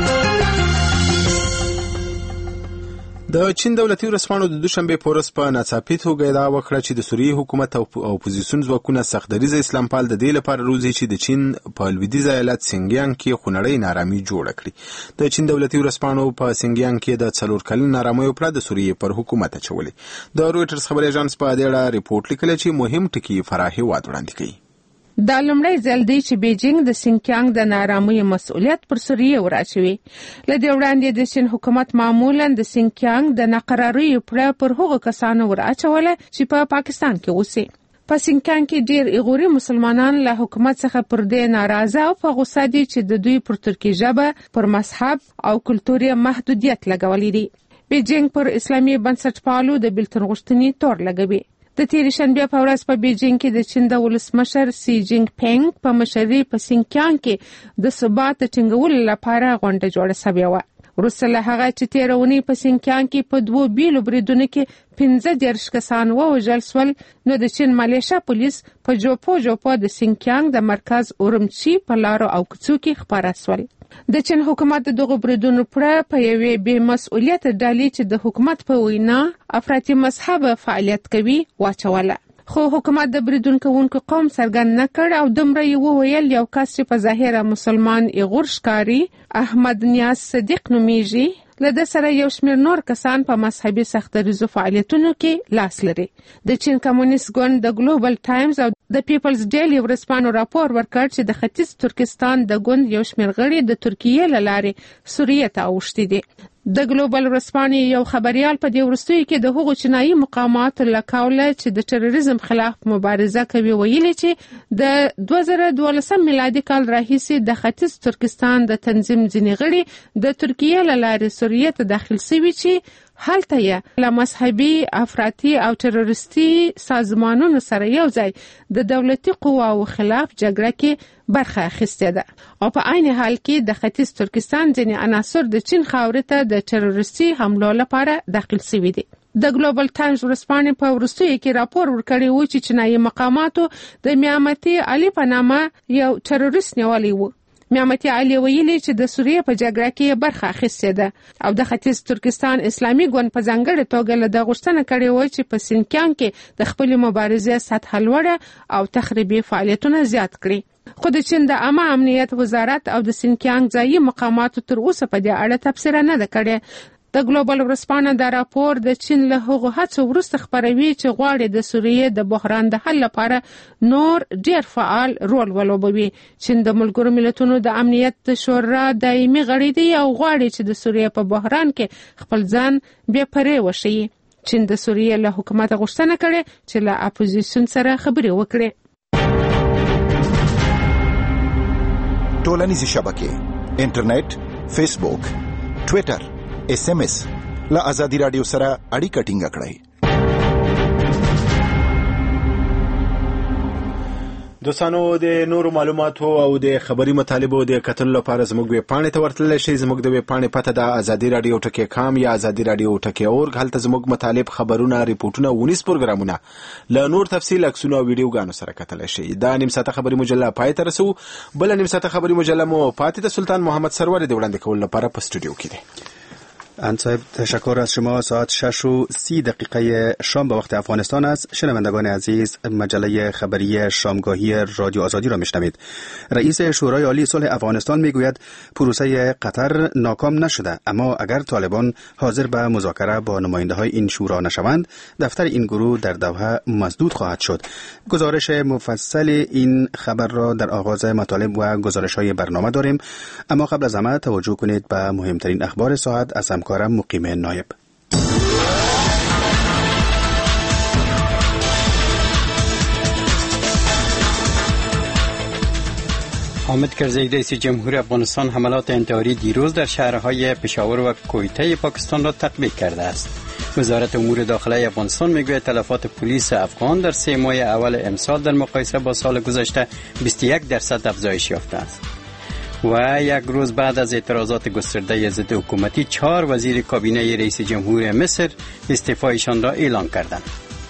د چین دولتي ورځپاڼو د دوشنبه په ورځ په ناڅاپي توګه ادعا وکړه چې د سوریې حکومت او اپوزیسیون ځواکونه سختدریځه اسلامپال د دې لپاره روزي چې د چین په لویدیځ ایالت سینګیانګ کې خونړۍ نارامي جوړه کړي. د چین دولتي ورځپاڼو په سینګیانګ کې د 4 کلن نارامیو پر د سوریې پر حکومت اچولې. د رويټرز خبري اژانس په دې اړه ریپورت لیکلی چې مهم ټکي فراهي وړاندې کوي. دا لومړی ځل دی چې بیجینګ د سینګیانګ د نارامیو مسؤلیت پر سوریې وراچوي. لدې وړاندې د چین حکومت معمولا د سینګیانګ د ناقراریو پر هغو کسانو وراچوله چې په پاکستان کې اوسي. په سینګیانګ کې ډېر ایغوري مسلمانان له حکومت څخه پر دې ناراضه او په غوسه دي چې د دوی پر ترکی ژبه، پر مذهب او کلتوري محدودیت لګولې دي. بیجینګ پر اسلامي بنسټپالو د بیلتون غوښتنې تور لګوي. د تېرې شنبې په ورځ په بیجینګ کې د چین د ولسمشر سی جینګ پینګ په مشرۍ په سینګیانګ کې د ثبات ټینګولو لپاره غونډه جوړه شوې وه. وروسته له هغه چې تېره اونۍ په سینګیانګ کې په 2 بیلو بریدونو کې 15 کسان ووژل شول، نو د چین مالیشه پولیس په جوپو د سینګیانګ د مرکز اورمچي په لارو او کوڅو کې خپاره شول. د چین حکومت دغه بریدونو پر په یوې بې مسؤلیت ډلې چې د حکومت په وینا افراطي مذهب فعالیت کوي واچوله. خو حکومت د بریدونکو قوم څرګند نه کړ او دومره یې وویل یو کس چې په ظاهره مسلمان ایغور ښکاري احمد نیاز صدیق نومیږي، له ده سره یو شمېر نور کسان په مذهبي سختدریځو فعالیتونو کې لاس لري. د چین کمونیست ګوند د ګلوبل ټایمز او د پیپلز ډیلی ورځپاڼو راپور ورکړ چې د ختیځ ترکستان د ګوند یو شمېر غړي د ترکیې له لارې سوریې ته اوښتي دي. د ګلوبل ورځپاڼې یو خبريال په دې وروستیو کې د هغو چینایي مقاماتو له قوله چې د تروریزم خلاف مبارزه کوي ویلي چې د 2012 میلادي کال راهیسې د ختیځ ترکستان د تنظیم ځینې غړي د ترکیې له لارې سوریې ته داخل شوي چې هلته یې له مذهبي، افراطي او تروریستي سازمانونو سره یو ځای د دولتي قواو خلاف جګړه کې برخه اخیستې ده او په عین حال کې د ختیځ ترکستان ځینې عناصر د چین خاورې ته د تروریستي حملو لپاره داخل شوي دي. د ګلوبل ټایمز ورځپاڼې په وروستیو کې راپور ورکړی و چې چینایي مقاماتو د میامتي علي په نامه یو تروریست نیولی و. میامتي علي ویلي چې د سوریې په جګړه کې برخه اخیستې ده او د ختیځ ترکستان اسلامي ګوند په ځانګړې توګه له دغه غوښتنه کړې وه چې په سینګیانګ کې د خپلې مبارزې سطحه لوړه او تخریبي فعالیتونه زیات کړي. خو د چین د عامه امنیت وزارت او د سینګیانګ ځایي مقاماتو تر اوسه په دې اړه تبصره نه ده کړې. د ګلوبل ورځپاڼه دا راپور د چین له هغو هڅو وروسته خپروي چې غواړي د سوریې د بحران د حل لپاره نور ډیر فعال رول ولوبوي. چین د ملګرو ملتونو د امنیت شورا دایمي غړی دی او غواړي چې د سوریې په بحران کې خپل ځان بې پرې وښیي. چین د سوریې له حکومت غوښتنه کړې چې له اپوزیسیون سره خبرې وکړي. ټولنیزې شبکې، انټرنیټ، فیسبوک، ټویټر، SMS له آزادي رادیو سره اړیکه ټینګه کړئ. دوستانو د نورو معلوماتو او د خبري مطالبو د کتلو لپاره زموږ ویب پاڼې ته ورتللی شئ. زموږ د ویب پاڼې پته ده آزادي رادیو .com یا آزادي رادیو .org. هلته زموږ مطالب، خبرونه، ریپورټونه، ونیس پروګرامونه له نور تفصیل، عکسونه او ویډیوګانو سره کتلی شئ. دا نیم ساعته خبري مجله پای ته رسو. بل نیم ساعته خبري مجله مو پاتې د سلطان محمد سرور د وړاندې کولو لپاره په استودیو کې دی. صاحب تشکر از شما. ساعت 6:30 شام به وقت افغانستان است. شنوندگان عزیز، مجله خبری شامگاهی رادیو آزادی را میشنوید. رئیس شورای عالی صلح افغانستان میگوید پروسه قطر ناکام نشده، اما اگر طالبان حاضر به مذاکره با نماینده های این شورا نشوند، دفتر این گروه در دوحه مسدود خواهد شد. گزارش مفصل این خبر را در آغاز مطالب و گزارش های برنامه داریم، اما قبل از همه توجه کنید به مهمترین اخبار ساعت از همکارم مقیم نایب. حامد کرزی رئیس جمهور افغانستان حملات انتحاری دیروز در شهرهای پشاور و کویته پاکستان را تطبیق کرده است. وزارت امور داخلی افغانستان میگوید تلفات پلیس افغان در 3 ماه اول امسال در مقایسه با سال گذشته 21% افزایش یافته است. و یک روز بعد از اعتراضات گسترده ضد حکومتی 4 وزیر کابینه رئیس جمهور مصر استعفایشان را اعلام کردند.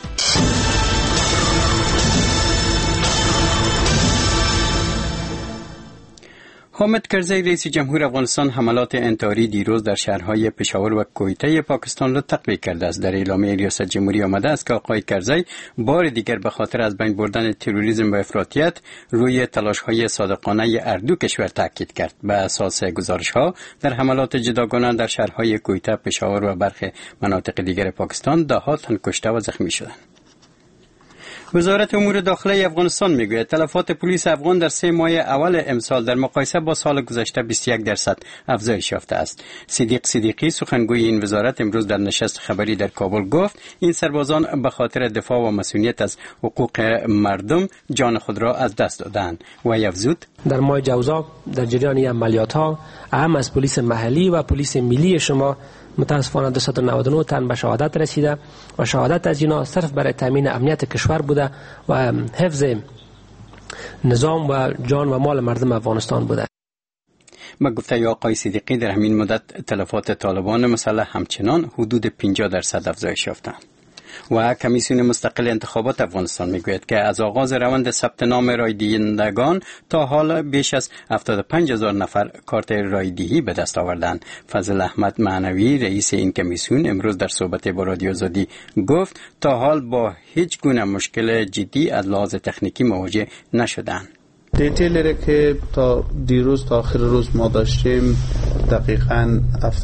حامد کرزی رئیس جمهور افغانستان حملات انتحاری دیروز در شهرهای پشاور و کویته پاکستان را تطبیق کرده است. در اعلامیه ریاست جمهوری آمده است که آقای کرزی بار دیگر به خاطر از بین بردن تروریسم و افراطیت روی تلاش‌های صادقانه اردو کشور تاکید کرد. به اساس گزارش‌ها در حملات جداگانه در شهرهای کویته، پشاور و برخی مناطق دیگر پاکستان 10 تن کشته و زخمی شدند. وزارت امور داخلی افغانستان میگوید تلفات پلیس افغان در 3 ماه اول امسال در مقایسه با سال گذشته 21% افزایش یافته است. صدیق صدیقی سخنگوی این وزارت امروز در نشست خبری در کابل گفت این سربازان به خاطر دفاع و مسئولیت از حقوق مردم جان خود را از دست دادند و افزود در ماه جوزا در جریان عملیات‌ها اهم از پلیس محلی و پلیس ملی شما متاسفانه 299 تن به شهادت رسیده و شهادت از اینا صرف برای تامین امنیت کشور بوده و حفظ نظام و جان و مال مردم افغانستان بوده. با گفته آقای صدیقی در همین مدت تلفات طالبان مسلح همچنان حدود 50% افزایش یافتند. و کمیسیون مستقل انتخابات افغانستان میگوید که از آغاز روند ثبت نام رای دهندگان تا حال بیش از 75,000 نفر کارت رای دهی به دست آوردند. فضل احمد معنوی رئیس این کمیسیون امروز در صحبت با رادیو آزادی گفت تا حال با هیچ گونه مشکل جدی از لحاظ تکنیکی مواجه نشدند. دیتیلی که تا دیروز تا آخر روز ما داشتیم دقیقاً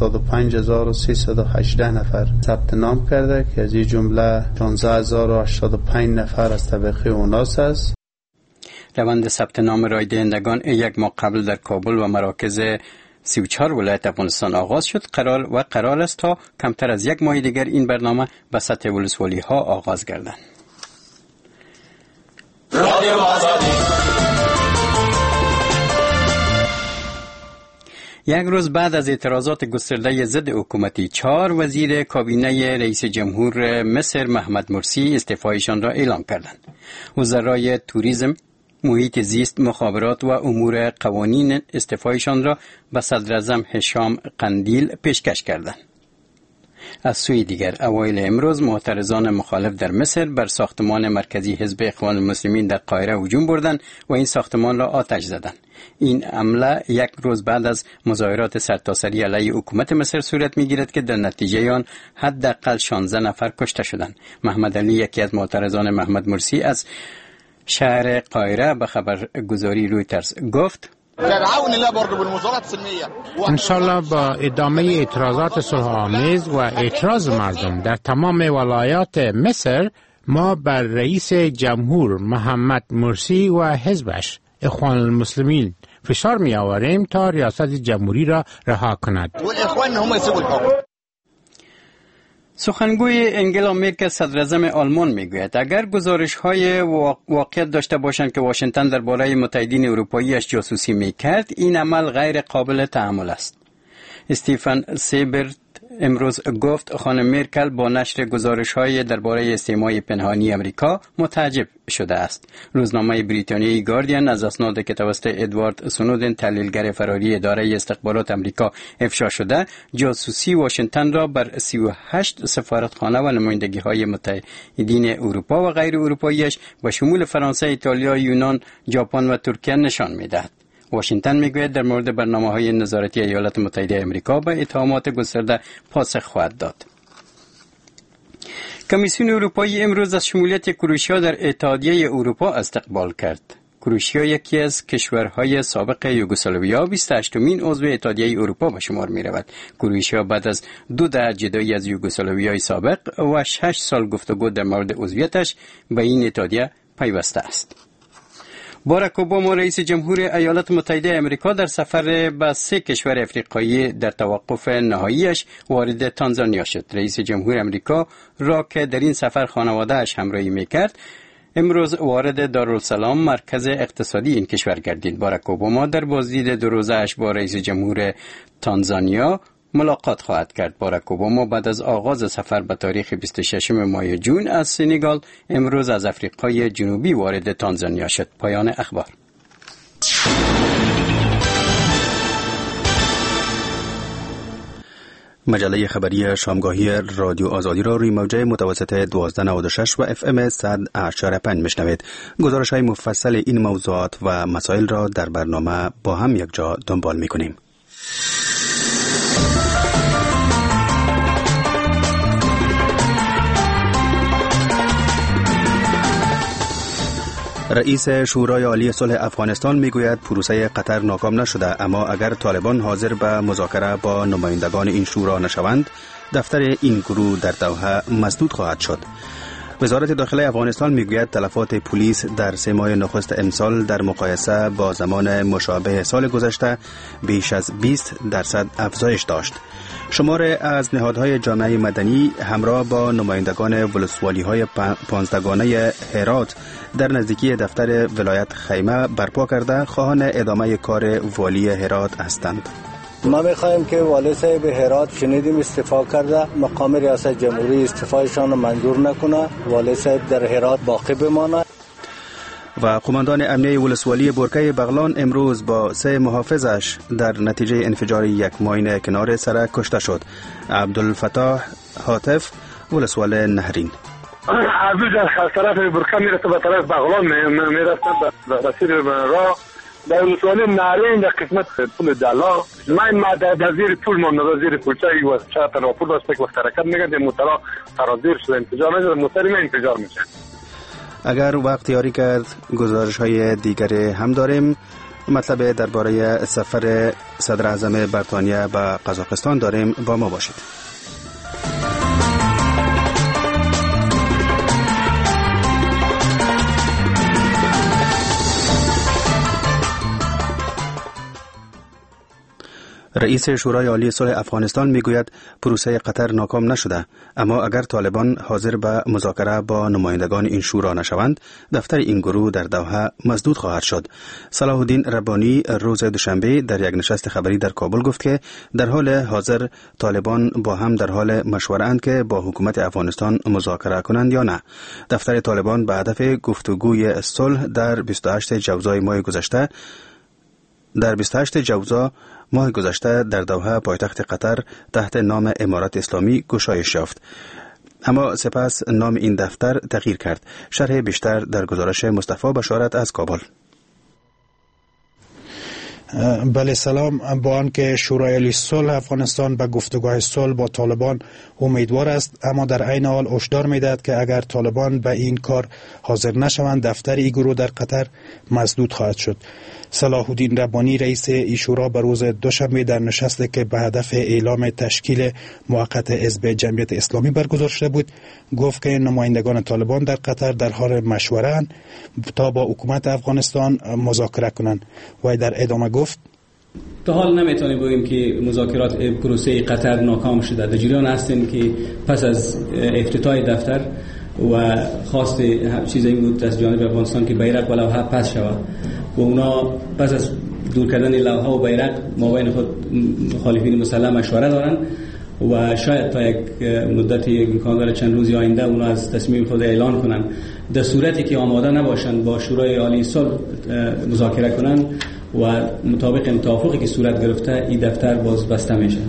75,318 نفر ثبت نام کرده که از این جمله 16,085 نفر از طبقه اوناس است. روند ثبت نام رای دهندگان یک ماه قبل در کابل و مراکز 34 ولایت افغانستان آغاز شد. قرار است تا کمتر از یک ماه دیگر این برنامه به سطح ولسوالی ها آغاز گردد. رادیو آزادی. یک روز بعد از اعتراضات گسترده ضد حکومتی 4 وزیر کابینه رئیس جمهور مصر محمد مرسی استعفایشان را اعلام کردند. وزرای توریسم، محیط زیست، مخابرات و امور قوانین استعفایشان را به صدر اعظم هشام قندیل پیشکش کردند. از سوی دیگر اوایل امروز معترضان مخالف در مصر بر ساختمان مرکزی حزب اخوان المسلمین در قاهره هجوم بردند و این ساختمان را آتش زدند. این حمله یک روز بعد از مظاهرات سرتاسری علیه حکومت مصر صورت می‌گیرد که در نتیجه آن حداقل 16 نفر کشته شدند. محمد علی یکی از معترضان محمد مرسی از شهر قاهره به خبرگزاری رویترز گفت انشالله با ادامه اعتراضات صلح‌آمیز و اعتراض مردم در تمام ولایات مصر ما بر رئیس جمهور محمد مرسی و حزبش اخوان المسلمین فشار می آوریم تا ریاست جمهوری را رها کند. سخنگوی انگلا مرکل صدراعظم آلمان میگوید اگر گزارش‌های واقعیت داشته باشند که واشنگتن درباره متحدین اروپاییش جاسوسی میکرد، این عمل غیر قابل تحمل است. استیفن سیبرت امروز گفت خانم مرکل با نشر گزارش‌های درباره استعمای پنهانی امریکا متعجب شده است. روزنامه بریتانیایی گاردین از اسنادی که توسط ادوارد سنودن تحلیلگر فراری اداره استخبارات امریکا افشا شده، جاسوسی واشنگتن را بر 38 سفارتخانه و نمایندگی‌های متحدین اروپا و غیر اروپاییش به شمول فرانسه، ایتالیا، یونان، ژاپن و ترکیه نشان می‌دهد. واشنگتن میگوید در مورد برنامه‌های نظارتی ایالات متحده آمریکا به اتهامات گسترده پاسخ خواهد داد. کمیسیون اروپایی امروز از شمولیت کرواتیا در اتحادیه اروپا استقبال کرد. کرواتیا یکی از کشورهای سابق یوگسلاویا 28مین عضو اتحادیه اروپا به شمار می‌رود. کرواتیا بعد از 2 دهه جدایی از یوگسلاویای سابق و 6 سال گفتگو در مورد عضویتش به این اتحادیه پیوسته است. باراک اوباما رئیس جمهور ایالات متحده آمریکا در سفر به 3 کشور افریقایی در توقف نهاییش وارد تانزانیا شد. رئیس جمهور آمریکا را که در این سفر خانواده‌اش همراهی می‌کرد، امروز وارد دارالسلام مرکز اقتصادی این کشور گردید. باراک اوباما در بازدید 2 روزه‌اش با رئیس جمهور تانزانیا ملاقات خواهد کرد. باراک اوباما بعد از آغاز سفر به تاریخ 26 ماه جون از سنگال امروز از افریقای جنوبی وارد تانزانیا شد. پایان اخبار. مجله خبری شامگاهی رادیو آزادی را روی موجه متوسط 1296 و FM 100.5 میشنوید. گزارش‌های مفصل این موضوعات و مسائل را در برنامه با هم یک جا دنبال می‌کنیم. رئیس شورای عالی صلح افغانستان میگوید پروسه قطر ناکام نشده، اما اگر طالبان حاضر به مذاکره با نمایندگان این شورا نشوند، دفتر این گروه در دوحه مسدود خواهد شد. وزارت داخله افغانستان میگوید تلفات پلیس در 3 ماه نخست امسال در مقایسه با زمان مشابه سال گذشته بیش از 20% افزایش داشت. شمار از نهادهای جامعه مدنی همراه با نمایندگان ولسوالی‌های 15گانه هرات در نزدیکی دفتر ولایت خیمه برپا کرده خواهان ادامه کار والی هرات هستند. ما می‌خوایم که والی صاحب هرات شنیدیم استعفا کرده، مقام ریاست جمهوری استعفایشان را منظور نکنه، والی صاحب در هرات باقی بمانه. و قماندان امنیه ولسوالی برکه بغلان امروز با 3 محافظش در نتیجه انفجار یک ماین کنار سرک کشته شد. عبدالفتاح حاتف، ولسوال نهرین. از طرف برکه میرسه به طرف بغلان میرسه به مسیر راه در ولسوالی نهرین در قسمت پول دلا من در زیر پول مانده، در زیر پولچه و چه طرف پول باست که وقت حرکت میگن در موترها سرازیر شده انفجار میشه، موتری من انفجار میشه. اگر وقت یاری کرد گزارش های دیگری هم داریم. مطلب درباره سفر صدر اعظم بریتانیا به قزاقستان داریم، با ما باشید. رئیس شورای عالی صلح افغانستان میگوید پروسه قطر ناکام نشده، اما اگر طالبان حاضر به مذاکره با نمایندگان این شورا نشوند، دفتر این گروه در دوحه مسدود خواهد شد. صلاح الدین ربانی روز دوشنبه در یک نشست خبری در کابل گفت که در حال حاضر طالبان با هم در حال مشوره اند که با حکومت افغانستان مذاکره کنند یا نه. دفتر طالبان به هدف گفتگوی صلح در 28 جوزای ماه گذشته در دوحه پایتخت قطر تحت نام امارت اسلامی گشایش یافت، اما سپس نام این دفتر تغییر کرد. شرح بیشتر در گزارش مصطفی بشارت از کابل. بله سلام. با آنکه شورای عالی صلح افغانستان به گفتگوهای صلح با طالبان امیدوار است، اما در عین حال هشدار می‌دهد که اگر طالبان به این کار حاضر نشوند، دفتر این گروه در قطر مسدود خواهد شد. صلاح الدین ربانی رئیس این شورا به روز دوشنبه در نشستی که به هدف اعلام تشکیل موقت حزب جمعیت اسلامی برگزار شده بود گفت که نمایندگان طالبان در قطر در حال مشوره اند تا با حکومت افغانستان مذاکره کنند و در ادامه گفت تا حال نمیتونیم بگیم که مذاکرات پروسه قطر ناکام شده. در جریان هستیم که پس از افتتاح دفتر و خواست چیزی بود از جانب افغانستان که بیرق و لوحه پس شود و اونا پس از دور کردن لوحه و بیرق مابین خود مخالفین مسلح مشوره دارن و شاید تا یک مدت امکان داره چند روزی آینده اونا از تصمیم خود اعلان کنن. در صورتی که آماده نباشن با شورای عالی صلح مذاکره کنن و مطابق توافقی که صورت گرفته این دفتر باز بسته میشه.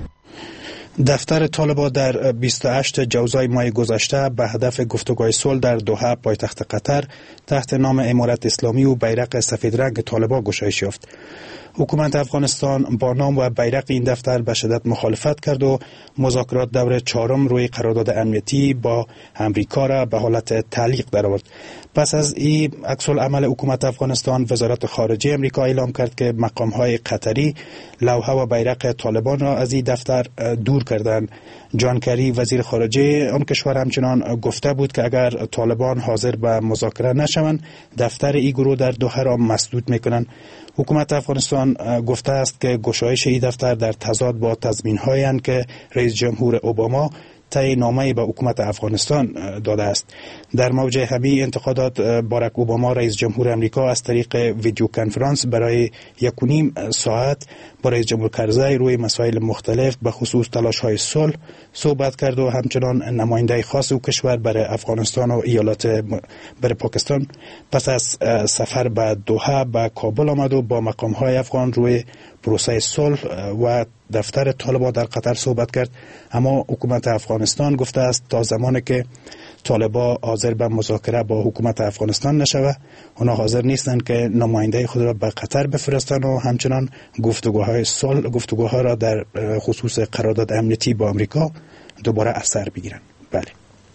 دفتر طالبان در 28 جوزای ماه گذشته به هدف گفتگوهای صلح در دوحه پایتخت قطر تحت نام امارت اسلامی و بیرق سفید رنگ طالبان گشایش یافت. حکومت افغانستان با نام و بیرق این دفتر به شدت مخالفت کرد و مذاکرات دور 4 روی قرارداد امنیتی با امریکا را به حالت تعلیق درآورد. پس از این عکس العمل حکومت افغانستان، وزارت خارجه امریکا اعلام کرد که مقام‌های قطری لوحه و بیرق طالبان را از این دفتر دور کردند. جان کری وزیر خارجه آن کشور همچنان گفته بود که اگر طالبان حاضر به مذاکره نشوند دفتر این گروه در دوحه را مسدود میکنند. حکومت افغانستان گفته است که گشایش این دفتر در تضاد با تضمین‌هایی است که رئیس جمهور اوباما طی نامه‌ای به حکومت افغانستان داده است. در موجه همین انتقادات باراک اوباما رئیس جمهور امریکا از طریق ویدیو کنفرانس برای 1.5 ساعت با رئیس جمهور کرزی روی مسائل مختلف به خصوص تلاش‌های صلح صحبت کرد و همچنان نماینده خاص او کشور برای افغانستان و ایالات برای پاکستان پس از سفر به دوحه به کابل آمد و با مقام‌های افغان روی پروسه صلح و دفتر طالبان در قطر صحبت کرد. اما حکومت افغانستان گفته است تا زمانی که طالبان حاضر به مذاکره با حکومت افغانستان نشوه اونا حاضر نیستند که نماینده خود را به قطر بفرستند و همچنان گفتگوهای صلح گفتگوها را در خصوص قرارداد امنیتی با امریکا دوباره اثر بگیرند. بله.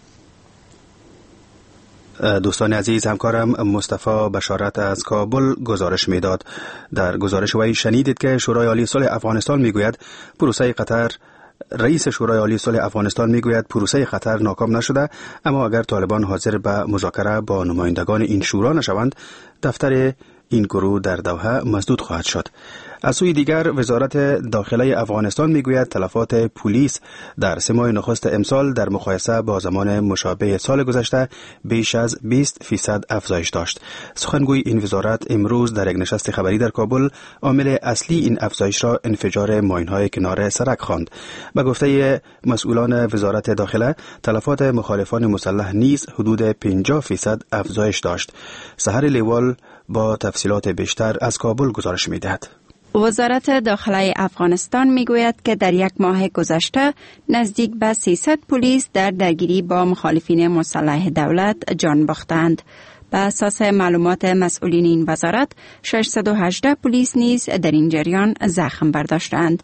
دوستان عزیز، همکارم مصطفی بشارت از کابل گزارش میداد. در گزارش وی شنیدید که شورای عالی صلح افغانستان میگوید پروسه قطر رئیس شورای عالی صلح افغانستان میگوید پروسه قطر ناکام نشده، اما اگر طالبان حاضر به مذاکره با نمایندگان این شورا نشوند دفتر این گروه در دوحه مسدود خواهد شد. از سوی دیگر وزارت داخله افغانستان میگوید تلفات پلیس در 3 ماه نخست امسال در مقایسه با زمان مشابه سال گذشته بیش از 20% افزایش داشت. سخنگوی این وزارت امروز در یک نشست خبری در کابل عامل اصلی این افزایش را انفجار ماین‌های کنار سرک خواند. به گفته مسئولان وزارت داخله تلفات مخالفان مسلح نیز حدود 50% افزایش داشت. سحر لیوال با تفصیلات بیشتر از کابل گزارش می‌دهد. وزارت داخله افغانستان میگوید که در 1 ماه گذشته نزدیک به 300 پلیس در درگیری با مخالفین مسلح دولت جان باختند. به اساس معلومات مسئولین این وزارت 618 پلیس نیز در این جریان زخم برداشتند.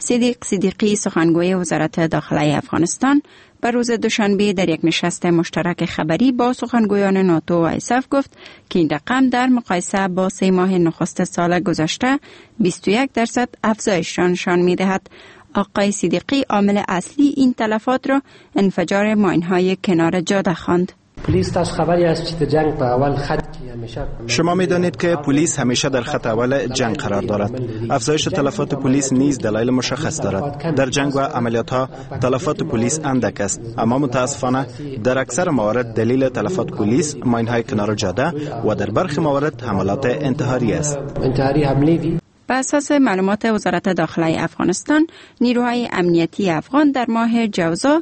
صدیقی سخنگوی وزارت داخله افغانستان بر روز دوشنبه در یک نشست مشترک خبری با سخنگویان ناتو و ایساف گفت که این رقم در مقایسه با 3 ماه نخست سال گذشته 21% افزایش را نشان می‌دهد. آقای صدیقی عامل اصلی این تلفات را انفجار ماین‌های کنار جاده خواند. پلیس تاس خبری است که جنگ په اول خط شما می‌دانید که پلیس همیشه در خط اول جنگ قرار دارد. افزایش تلفات پلیس نیز دلایل مشخص دارد. در جنگ و عملیات‌ها تلفات پلیس اندک است، اما متاسفانه در اکثر موارد دلیل تلفات پلیس ماین‌های کنار جاده و در برخی موارد حملات انتحاری است. انتحاری حمله دی. بر اساس معلومات وزارت داخله افغانستان، نیروهای امنیتی افغان در ماه جوزا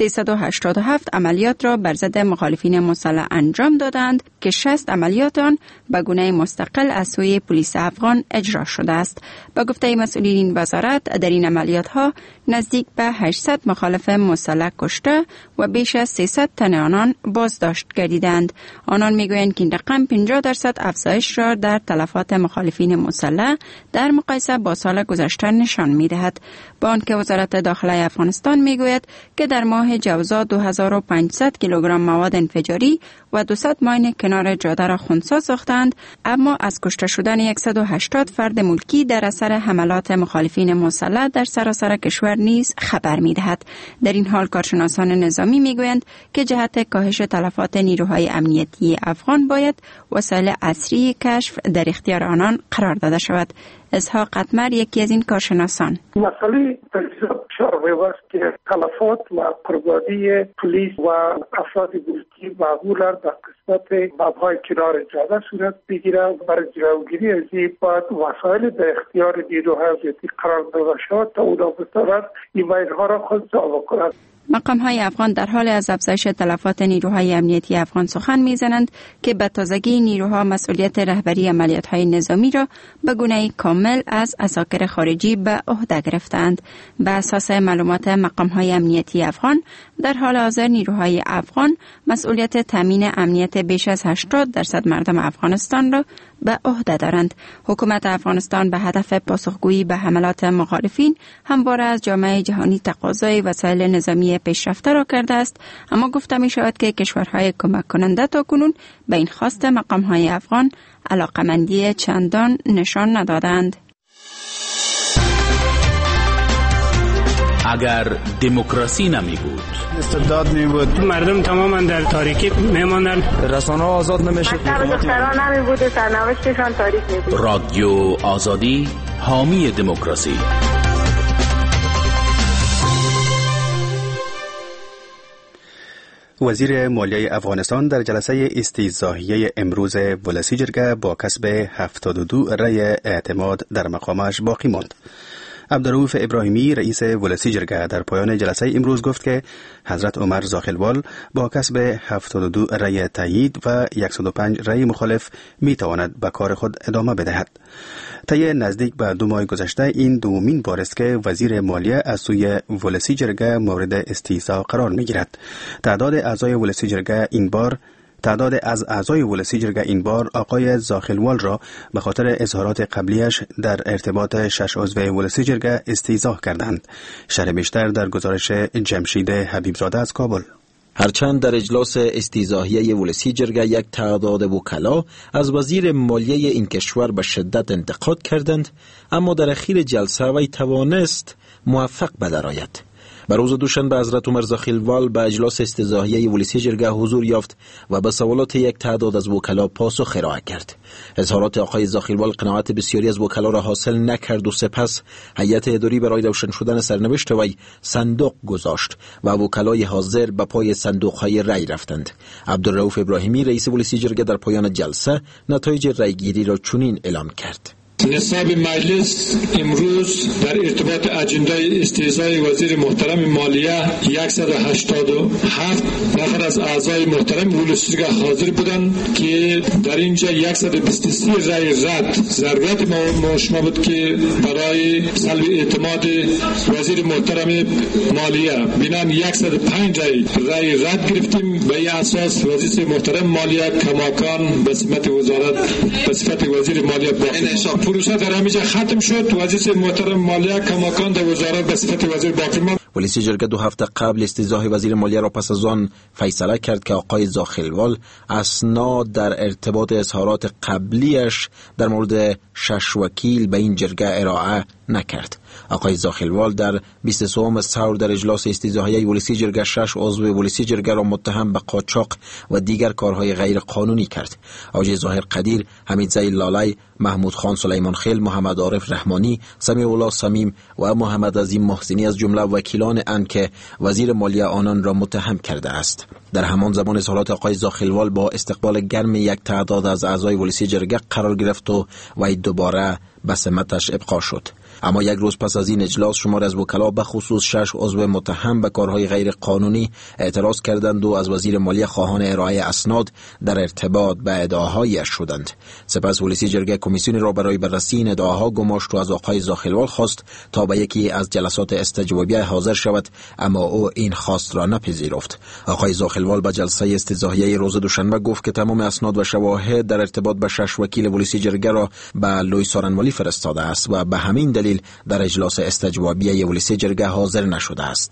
387 عملیات را بر ضد مخالفین مسلح انجام دادند که 60 عملیات آن به گونه مستقل از سوی پلیس افغان اجرا شده است. با گفته مسئولین این وزارت، در این عملیات‌ها نزدیک به 800 مخالف مسلح کشته و بیش از 300 تن آنان بازداشت گردیدند. آنان میگویند که این رقم 50% افزایش را در تلفات مخالفین مسلح در مقایسه با سال گذشته نشان می‌دهد. با آنکه وزارت داخله افغانستان میگوید که در ماه جوزا 2500 کیلوگرم مواد انفجاری و 200 ماین کنار جاده را خنثی ساختند، اما از کشته شدن 180 فرد ملکی در اثر حملات مخالفین مسلح در سراسر کشور نیز خبر می‌دهد. در این حال کارشناسان نظامی میگویند که جهت کاهش تلفات نیروهای امنیتی افغان باید وسایل عصری کشف در اختیار آنان قرار داده شود. اسحاق قطمر یکی از این کارشناسان. مسئله تجهیزات بسیار ویوست که تلفات و قربانی پلیس و افراد بلوکی معمولا در قسمت بابهای کنار جاده صورت بگیرد. برای جلوگیری از این باید وسایل در اختیار نیروهای امنیتی قرار داده شود تا اونا بتواند این ویرها را خود جابجا کند. مقام‌های افغان در حال از افزایش تلفات نیروهای امنیتی افغان سخن می‌زنند که به تازگی نیروها مسئولیت رهبری عملیات‌های نظامی را به گونه‌ای کامل از عساکر خارجی به عهده گرفتند. به اساس معلومات مقام‌های امنیتی افغان در حال حاضر نیروهای افغان مسئولیت تامین امنیت بیش از 80% مردم افغانستان را به عهده دارند. حکومت افغانستان به هدف پاسخگویی به حملات مخالفین همواره از جامعه جهانی تقاضای وسایل نظامی پیشرفته را کرده است، اما گفته می شود که کشورهای کمک کننده تاکنون به این خواست مقام‌های افغان علاقمندی چندان نشان ندادند. اگر دموکراسی نمی بود، استبداد می بود، مردم تماما در تاریکی می ماندند، رسانه‌ها آزاد نمیشد، دختران نمی بود و سرنوشتشان تاریک می بود. رادیو آزادی حامی دموکراسی. وزیر مالیه افغانستان در جلسه استیضاحیه امروز ولسی جرگه با کسب 72 رأی اعتماد در مقامش باقی ماند. عبدالرؤوف ابراهیمی رئیس ولسی جرگه در پایان جلسه امروز گفت که حضرت عمر زاخلوال با کسب 72 رأی تایید و 105 رأی مخالف می تواند به کار خود ادامه بدهد. طی نزدیک به 2 ماه گذشته این دومین بار است که وزیر مالیه از سوی ولسی جرگه مورد استیضاح قرار می گیرد. تعداد از اعضای ولسی جرگه این بار آقای زاخلوال را به خاطر اظهارات قبلیش در ارتباط 6 عضو ولسی جرگه استیضاح کردند. شرح بیشتر در گزارش جمشید حبیبزاده از کابل. هرچند در اجلاس استیضاحیه ولسی جرگه یک تعداد وکلا از وزیر مالیه این کشور به شدت انتقاد کردند، اما در اخیر جلسه وی توانست موفق بدرآید. بر روز دوشنبه حضرت عمر زاخلوال به اجلاس استیضاحیه ولسی جرگه حضور یافت و به سوالات یک تعداد از وکلا پاسخ ارائه کرد. اظهارات آقای زاخلوال قناعت بسیاری از وکلا را حاصل نکرد و سپس هیئت اداری برای روشن شدن سرنوشت وی صندوق گذاشت و وکلای حاضر به پای صندوق‌های رای رفتند. عبدالرؤوف ابراهیمی رئیس ولسی جرگه در پایان جلسه نتایج رایگیری را چنین اعلام کرد: نصاب مجلس امروز در ارتباط اجندای استیضاح وزیر محترم مالیه 187 نفر از اعضای محترم ولسی جرگه حاضر بودند که در اینجا 123 رای رد ضرورت ما شما بود که برای سلب اعتماد وزیر محترم مالیه بنان 105 رای رد گرفتیم. به این اساس وزیر محترم مالیه کماکان به صفت وزارت به صفت وزیر مالیه باقی پروسه در همیشه ختم شد. وزیر محترم مالیه کماکان در وزارت به صفت وزیر باقی ماند. ولسی جرگه 2 هفته قبل استیضاح وزیر مالیه را پس از آن فیصله کرد که آقای زاخلوال اسناد در ارتباط اظهارات قبلیش در مورد 6 وکیل به این جرگه ارائه نکرد. آقای زاخلوال در 23 سور در اجلاس استیضاحیه ولسی جرگه 6 عضو ولسی جرگه را متهم به قاچاق و دیگر کارهای غیر قانونی کرد. حاجی ظاهر قدیر، حمید زی لالای، محمود خان سلیمان خیل، محمد عارف رحمانی، سمیع الله صمیم و محمد عظیم محسنی از جمله وکیلان اند که وزیر مالیه آنان را متهم کرده است. در همان زمان اظهارات آقای زاخلوال با استقبال گرم یک تعداد از اعضای ولسی جرگه قرار گرفت و وی دوباره به سمتش ابقا شد. اما یک روز پس از این اجلاس شمار از وکلا به خصوص 6 عضو متهم به کارهای غیر قانونی اعتراض کردند و از وزیر مالیه خواهان ارائه اسناد در ارتباط به ادعاهایش شدند. سپس ولسی جرگه کمیسیونی را برای بررسی این ادعاها گماشت و از آقای زاخلوال خواست تا به یکی از جلسات استجوابیه حاضر شود، اما او این خواست را نپذیرفت. آقای زاخلوال به جلسه استیضاحیه روز دوشنبه گفت که تمام اسناد و شواهد در ارتباط به 6 وکیل ولسی جرگه را به لوی سارنوالی فرستاده است و به همین دلیل در اجلاس استجوابیه ولسی جرگه حاضر نشده است.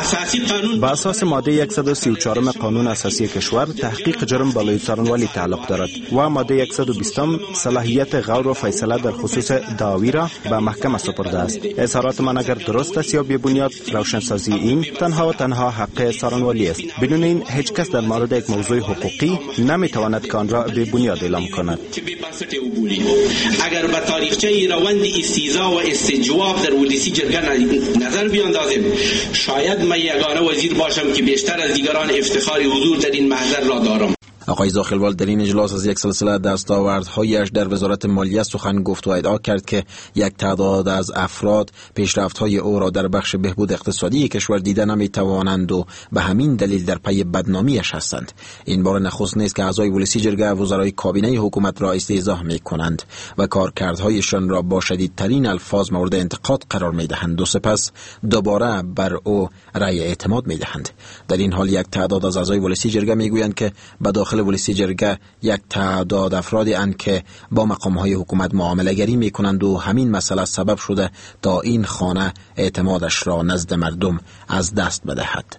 با اساس ماده 134 قانون اساسی کشور تحقیق جرم بالای سارنوالی تعلق دارد و ماده 120 صلاحیت غور و فیصله در خصوص دعاوی را به محکمه سپرده است. اظهارات من اگر درست است یا بی بنیاد، روشنسازی این تنها و تنها حق سارنوالی است. بدون این هیچ کس در مورد یک موضوع حقوقی نمیتواند که آن را بی بنیاد اعلام کند. اگر به تاریخچه روند استیضاح و استجواب در ولسی جرگه نظر بیاندازیم، شاید من یگانه وزیر باشم که بیشتر از دیگران افتخار حضور در این محضر را دارم. آقای زاخلوال در این اجلاس از یک سلسله دستاوردهایش در وزارت مالیه سخن گفت و ادعا کرد که یک تعداد از افراد پیشرفت‌های او را در بخش بهبود اقتصادی کشور دیده نمی‌توانند و به همین دلیل در پی بدنامیش هستند. این بار نخست نیست که اعضای ولسی جرگه وزرای کابینه حکومت را استیضاح می‌کنند و کارکردهایشان را با شدیدترین الفاظ مورد انتقاد قرار می‌دهند و سپس دوباره بر او رأی اعتماد می‌دهند. در این حال یک تعداد از اعضای ولسی جرگه می‌گویند که به داخل ولسی جرگه یک تعداد افرادی اند که با مقام‌های حکومت معامله گری می‌کنند و همین مسئله سبب شده تا این خانه اعتمادش را نزد مردم از دست بدهد.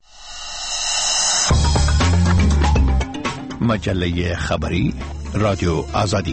مجله خبری رادیو آزادی.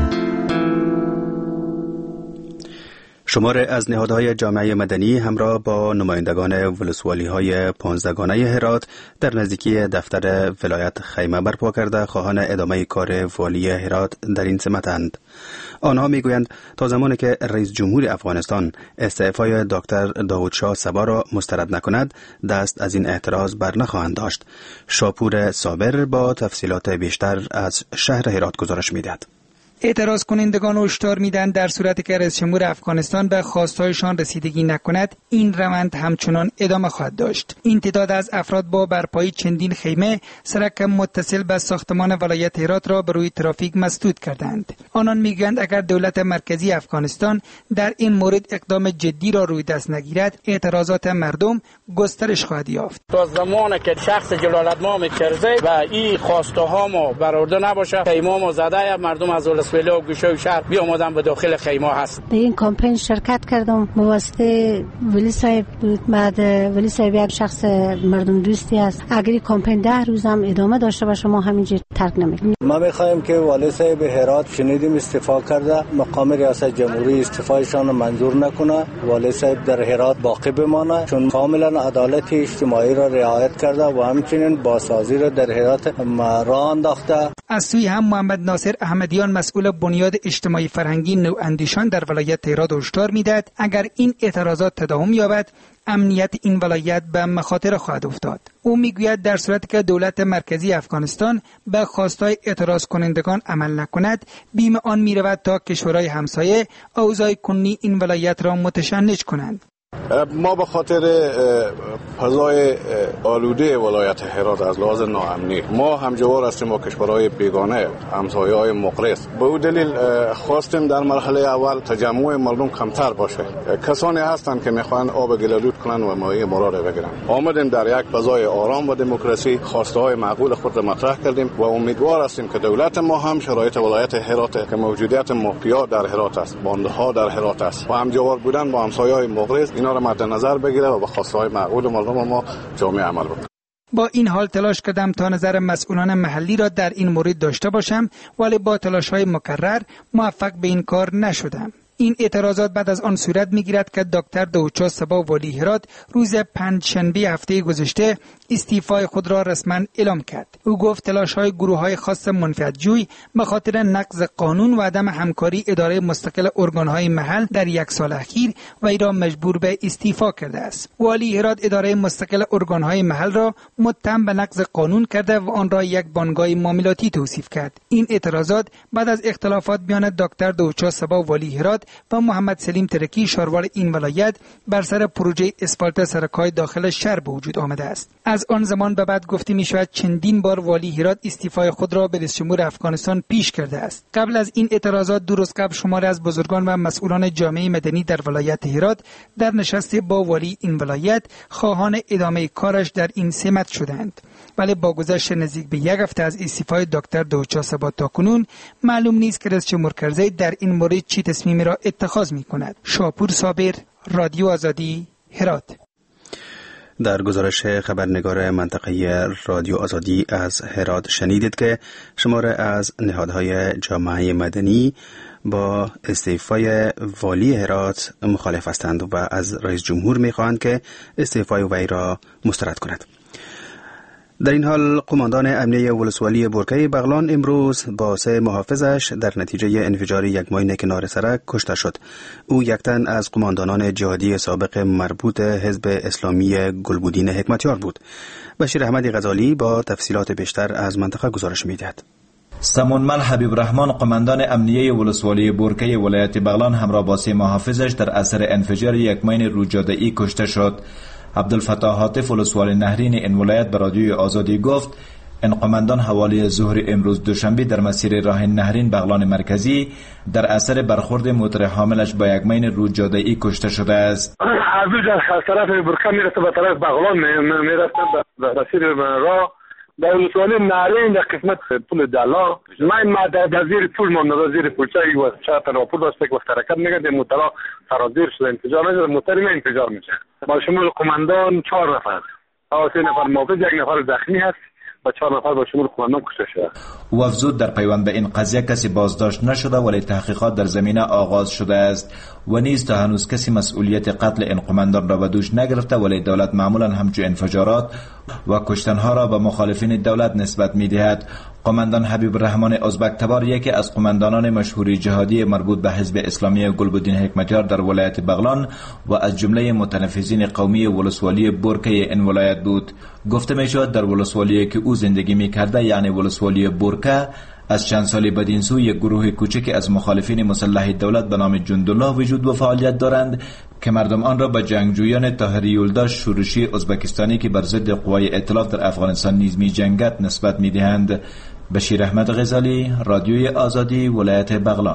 شمار از نهادهای جامعه مدنی همراه با نمایندگان ولسوالی‌های 15 گانه هرات در نزدیکی دفتر ولایت خیمه برپا کرده خواهان ادامه کار والی هرات در این سمتند. آنها میگویند تا زمانی که رئیس جمهور افغانستان استعفای دکتر داودشاه صبا را مسترد نکند دست از این اعتراض بر نخواهند داشت. شاپور صابر با تفصیلات بیشتر از شهر هرات گزارش میدهد. اعتراض کنندگان هشدار میدن در صورتی که رئیس جمهور افغانستان به خواستهایشان رسیدگی نکند این روند همچنان ادامه خواهد داشت. این تعداد از افراد با برپایی چندین خیمه سرک متصل به ساختمان ولایت هرات را به روی ترافیک مسدود کردند. آنان میگویند اگر دولت مرکزی افغانستان در این مورد اقدام جدی را روی دست نگیرد اعتراضات مردم گسترش خواهد یافت. تا زمانی که شخص جلالتمام کرزی و این خواسته ها ما برآورده نباشه خیمه ما زده مردم از ولی و گوشه و شهر بیامدن به داخل خیمه هست. در این کمپین شرکت کردم به واسطه ولی صاحب بود. بعد ولی صاحب یک شخص مردم دوستی است. اگر کمپین 10 روز هم ادامه داشته باشه ما همینجور ترک نمیکنیم. ما میخوایم که ولی صاحب هرات شنیدیم استعفا کرده، مقام ریاست جمهوری استعفایشان رو منظور نکنه، ولی صاحب در هرات باقی بمانه چون کاملا عدالت اجتماعی را رعایت کرده و همچنین بازسازی را در هرات راه انداخته. از سوی هم محمد ناصر احمدیان مسئول بنیاد اجتماعی فرهنگی نواندیشان در ولایت هرات هشدار میدهد اگر این اعتراضات تداوم یابد امنیت این ولایت به مخاطر خواهد افتاد. او میگوید در صورتی که دولت مرکزی افغانستان به خواستهای اعتراض کنندگان عمل نکند بیم آن میرود تا کشورهای همسایه اوضاع کنونی این ولایت را متشنج کنند. ما به خاطر فضای آلوده ولایت هرات از لحاظ ناامنی ما همجوار هستیم با کشورهای بیگانه همسایه‌های مقرس. به او دلیل خواستیم در مرحله اول تجمع مردم کمتر باشه. کسانی هستند که میخوان آب گلالود کنن و مایه ما را بگیرن. آمدیم در یک فضای آرام و دموکراسی خواسته های معقول خود را مطرح کردیم و امیدوار هستیم که دولت ما هم شرایط ولایت هرات که موجودیت مافیا در هرات است، باندها در هرات است و همجوار بودن با همسایه‌های مقرس اینا را مد نظر بگیره و به خواسته‌های معقول مردم ما جامع عمل بکنه. با این حال تلاش کردم تا نظر مسئولان محلی را در این مورد داشته باشم ولی با تلاش‌های مکرر موفق به این کار نشدم. این اعتراضات بعد از آن صورت می‌گیرد که دکتر داودشاه صبا والی هرات روز پنجشنبه هفته گذشته استعفای خود را رسما اعلام کرد. او گفت تلاش‌های گروه‌های خاص منفعت‌جوی به خاطر نقض قانون و عدم همکاری اداره مستقل ارگان‌های محل در یک سال اخیر و ای را مجبور به استعفا کرده است. والی هرات اداره مستقل ارگان‌های محل را متهم به نقض قانون کرده و آن را یک بانگاه معاملاتی توصیف کرد. این اعتراضات بعد از اختلافات میان دکتر داودشاه صبا والی هرات و محمد سلیم ترکی شاروار این ولایت بر سر پروژه اسفالت سرک‌های داخل شهر به وجود آمده است. از آن زمان به بعد گفته می شود چندین بار والی هرات استعفای خود را به رئیس جمهور افغانستان پیش کرده است. قبل از این اعتراضات دو روز قبل شماری از بزرگان و مسئولان جامعه مدنی در ولایت هرات در نشست با والی این ولایت خواهان ادامه کارش در این سمت شدند. ولی با گذشت نزدیک به یک هفته از استعفای دکتر داودشاه صبا تاکنون معلوم نیست که رئیس جمهور کرزی در این مورد چه تصمیمی را اتخاذ می کند. شاپور صابر، رادیو آزادی، هرات. در گزارش خبرنگار منطقه رادیو آزادی از هرات شنیدید که شماره از نهادهای جامعه مدنی با استعفای والی هرات مخالف هستند و از رئیس جمهور می‌خواهند که استعفای وی را مسترد کند. در این حال قماندان امنیه ولسوالی برکه بغلان امروز با 3 محافظش در نتیجه انفجار یک ماین کنار سرک کشته شد. او یک تن از قماندانان جهادی سابق مربوط حزب اسلامی گلبودین حکمتیار بود. بشیر احمدی غزالی با تفصیلات بیشتر از منطقه گزارش می‌دهد. سمونمل حبیب رحمان قماندان امنیه ولسوالی برکه ولایت بغلان همراه با 3 محافظش در اثر انفجار یک ماین روجاده‌ای کشته شد. عبدالفتاح حاطف ولسوالی نهرین این ولایت به رادیوی آزادی گفت این قماندان حوالی ظهر امروز دوشنبه در مسیر راه نهرین بغلان مرکزی در اثر برخورد موتور حاملش با یک ماین روجاده‌ای کشته شده است. از طرف برکه میرسه به طرف بغلان میرسه به مسیر راه در ولسوالی نهرین در قسمت پل دلا من در زیر پول مانده در زیر پولچه و چهار تا پول واسه که وقت حرکت میگه موتور سرازیر شده انفجار میشه موتور انفجار میشه با شمول قماندان 4 نفر 3 نفر محافظ 1 نفر زخمی هست و 4 نفر با شمول قماندان کشته شده. او افزود در پیوند به این قضیه کسی بازداشت نشده ولی تحقیقات در زمینه آغاز شده است و نیز تا هنوز کسی مسئولیت قتل این قماندان را به دوش نگرفته ولی دولت معمولا همچون انفجارات و کشتنها را به مخالفین دولت نسبت می‌دهد. قماندان حبیب رحمان ازبک تبار یکی از قماندانان مشهور جهادی مربوط به حزب اسلامی گلبودین حکمتیار در ولایت بغلان و از جمله متنفذین قومی ولسوالی برکه این ولایت بود. گفته می‌شود در ولسوالی که او زندگی می‌کرده یعنی ولسوالی برکه از چند سالی بدین سو یک گروه کوچکی از مخالفین مسلح دولت به نام جندالله وجود و فعالیت دارند که مردم آن را به جنگجویان طاهر یولداش شورشی ازبکستانی که بر ضد قوای ائتلاف در افغانستان نیز می‌جنگد نسبت می‌دهند. بشیر احمد غزالی، رادیوی آزادی، ولایت بغلان.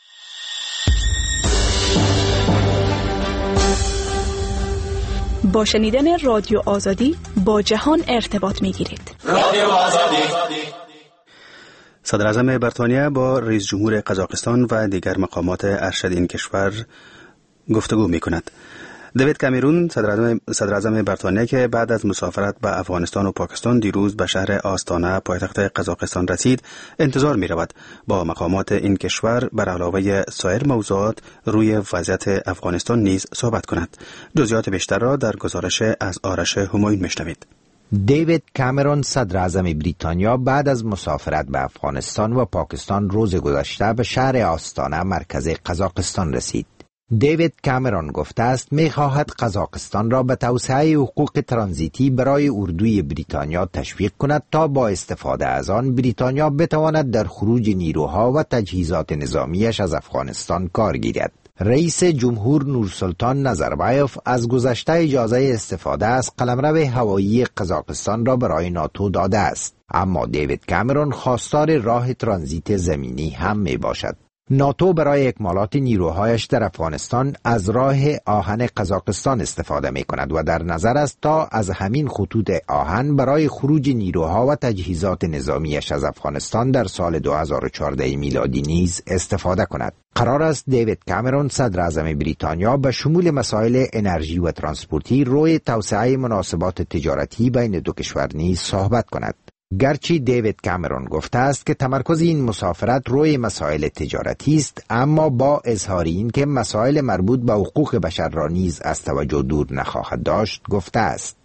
با شنیدن رادیو آزادی با جهان ارتباط می‌گیرید. رادیو آزادی. صدر اعظم بریتانیا با رئیس جمهور قزاقستان و دیگر مقامات ارشد این کشور گفتگو می‌کند. دیوید کامرون صدر اعظم بریتانیا که بعد از مسافرت به افغانستان و پاکستان دیروز به شهر آستانه پایتخت قزاقستان رسید، انتظار می‌رود با مقامات این کشور بر علاوه سایر موضوعات روی وضعیت افغانستان نیز صحبت کند. جزئیات بیشتر را در گزارش از آرش همایون می‌شنوید. دیوید کامرون صدر اعظم بریتانیا بعد از مسافرت به افغانستان و پاکستان روز گذشته به شهر آستانه مرکز قزاقستان رسید. دیوید کامرون گفته است می‌خواهد قزاقستان را به توسعه حقوق ترانزیتی برای اردوی بریتانیا تشویق کند تا با استفاده از آن بریتانیا بتواند در خروج نیروها و تجهیزات نظامیش از افغانستان کار گیرد. رئیس جمهور نورسلطان نظربایف از گذشته اجازه استفاده از قلمرو هوایی قزاقستان را برای ناتو داده است، اما دیوید کامرون خواستار راه ترانزیت زمینی هم می باشد. ناتو برای اکمالات نیروهایش در افغانستان از راه آهن قزاقستان استفاده می کند و در نظر است تا از همین خطوط آهن برای خروج نیروها و تجهیزات نظامیش از افغانستان در سال 2014 میلادی نیز استفاده کند. قرار است دیوید کامرون صدر اعظم بریتانیا به شمول مسائل انرژی و ترانسپورتی روی توسعه مناسبات تجارتی بین دو کشور نیز صحبت کند. گرچه دیوید کامرون گفته است که تمرکز این مسافرت روی مسائل تجارتی است، اما با اظهار این که مسائل مربوط به حقوق بشر را نیز از توجه دور نخواهد داشت گفته است.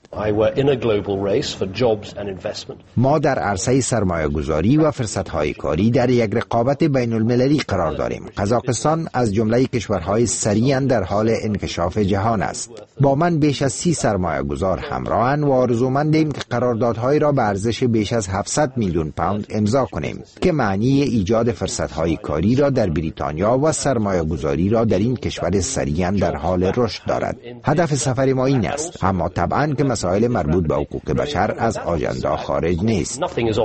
ما در عرصه سرمایه گذاری و فرصت‌های کاری در یک رقابت بین المللی قرار داریم. قزاقستان از جمله کشورهای سریعاً در حال انکشاف جهان است. با من بیش از 30 سرمایه گذار همراهند و آرزومندیم که قراردادهایی را به ارزش بیش از 700 میلیون پوند امضا کنیم که معنی ایجاد فرصت‌های کاری را در بریتانیا و سرمایه گذاری را در این کشور سریعاً در حال رشد دارد. هدف سفر ما این است، اما طبعاً که مسائل مربوط به حقوق بشر از آژاندا خارج نیست.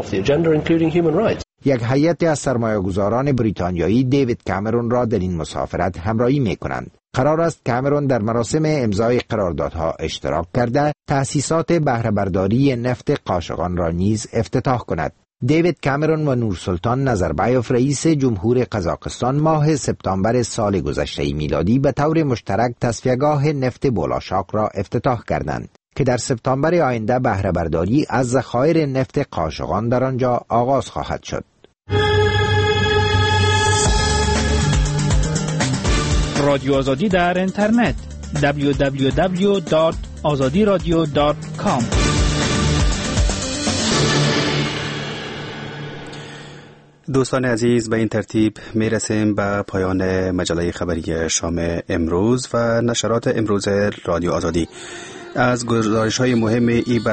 یک هیئت از سرمایه‌گذاران بریتانیایی دیوید کامرون را در این مسافرت همراهی می‌کنند. قرار است کامرون در مراسم امضای قراردادها اشتراک کرده تأسیسات بهره برداری نفت قاشقان را نیز افتتاح کند. دیوید کامرون و نورسلطان نظربایف رئیس جمهور قزاقستان ماه سپتامبر سال گذشته میلادی به طور مشترک تصفیه‌گاه نفت بولاشاق را افتتاح کردند. که در سپتامبر آینده بهره برداری از ذخایر نفت قاشقان در آنجا آغاز خواهد شد. رادیو آزادی در اینترنت www.azadiradio.com. دوستان عزیز، به این ترتیب میرسیم به پایان مجله خبری شام امروز و نشرات امروز رادیو آزادی. از گزارش‌های مهم این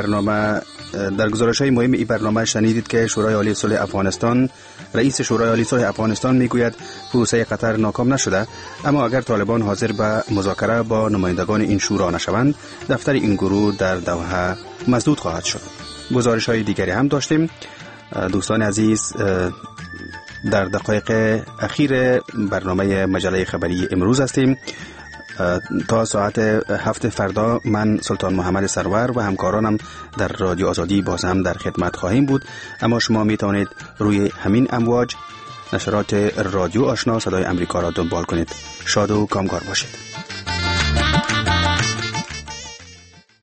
برنامه شنیدید که شورای عالی صلح افغانستان، رئیس شورای عالی صلح افغانستان میگوید پروسه قطر ناکام نشده، اما اگر طالبان حاضر به مذاکره با نمایندگان این شورا نشوند، دفتر این گروه در دوحه مسدود خواهد شد. گزارش‌های دیگری هم داشتیم. دوستان عزیز، در دقایق اخیر برنامه مجله خبری امروز هستیم. تا ساعت 7 فردا من سلطان محمد سرور و همکارانم در رادیو آزادی باز هم در خدمت خواهیم بود، اما شما می توانید روی همین امواج نشرات رادیو آشنا صدای امریکا را دنبال کنید. شاد و کامگار باشید.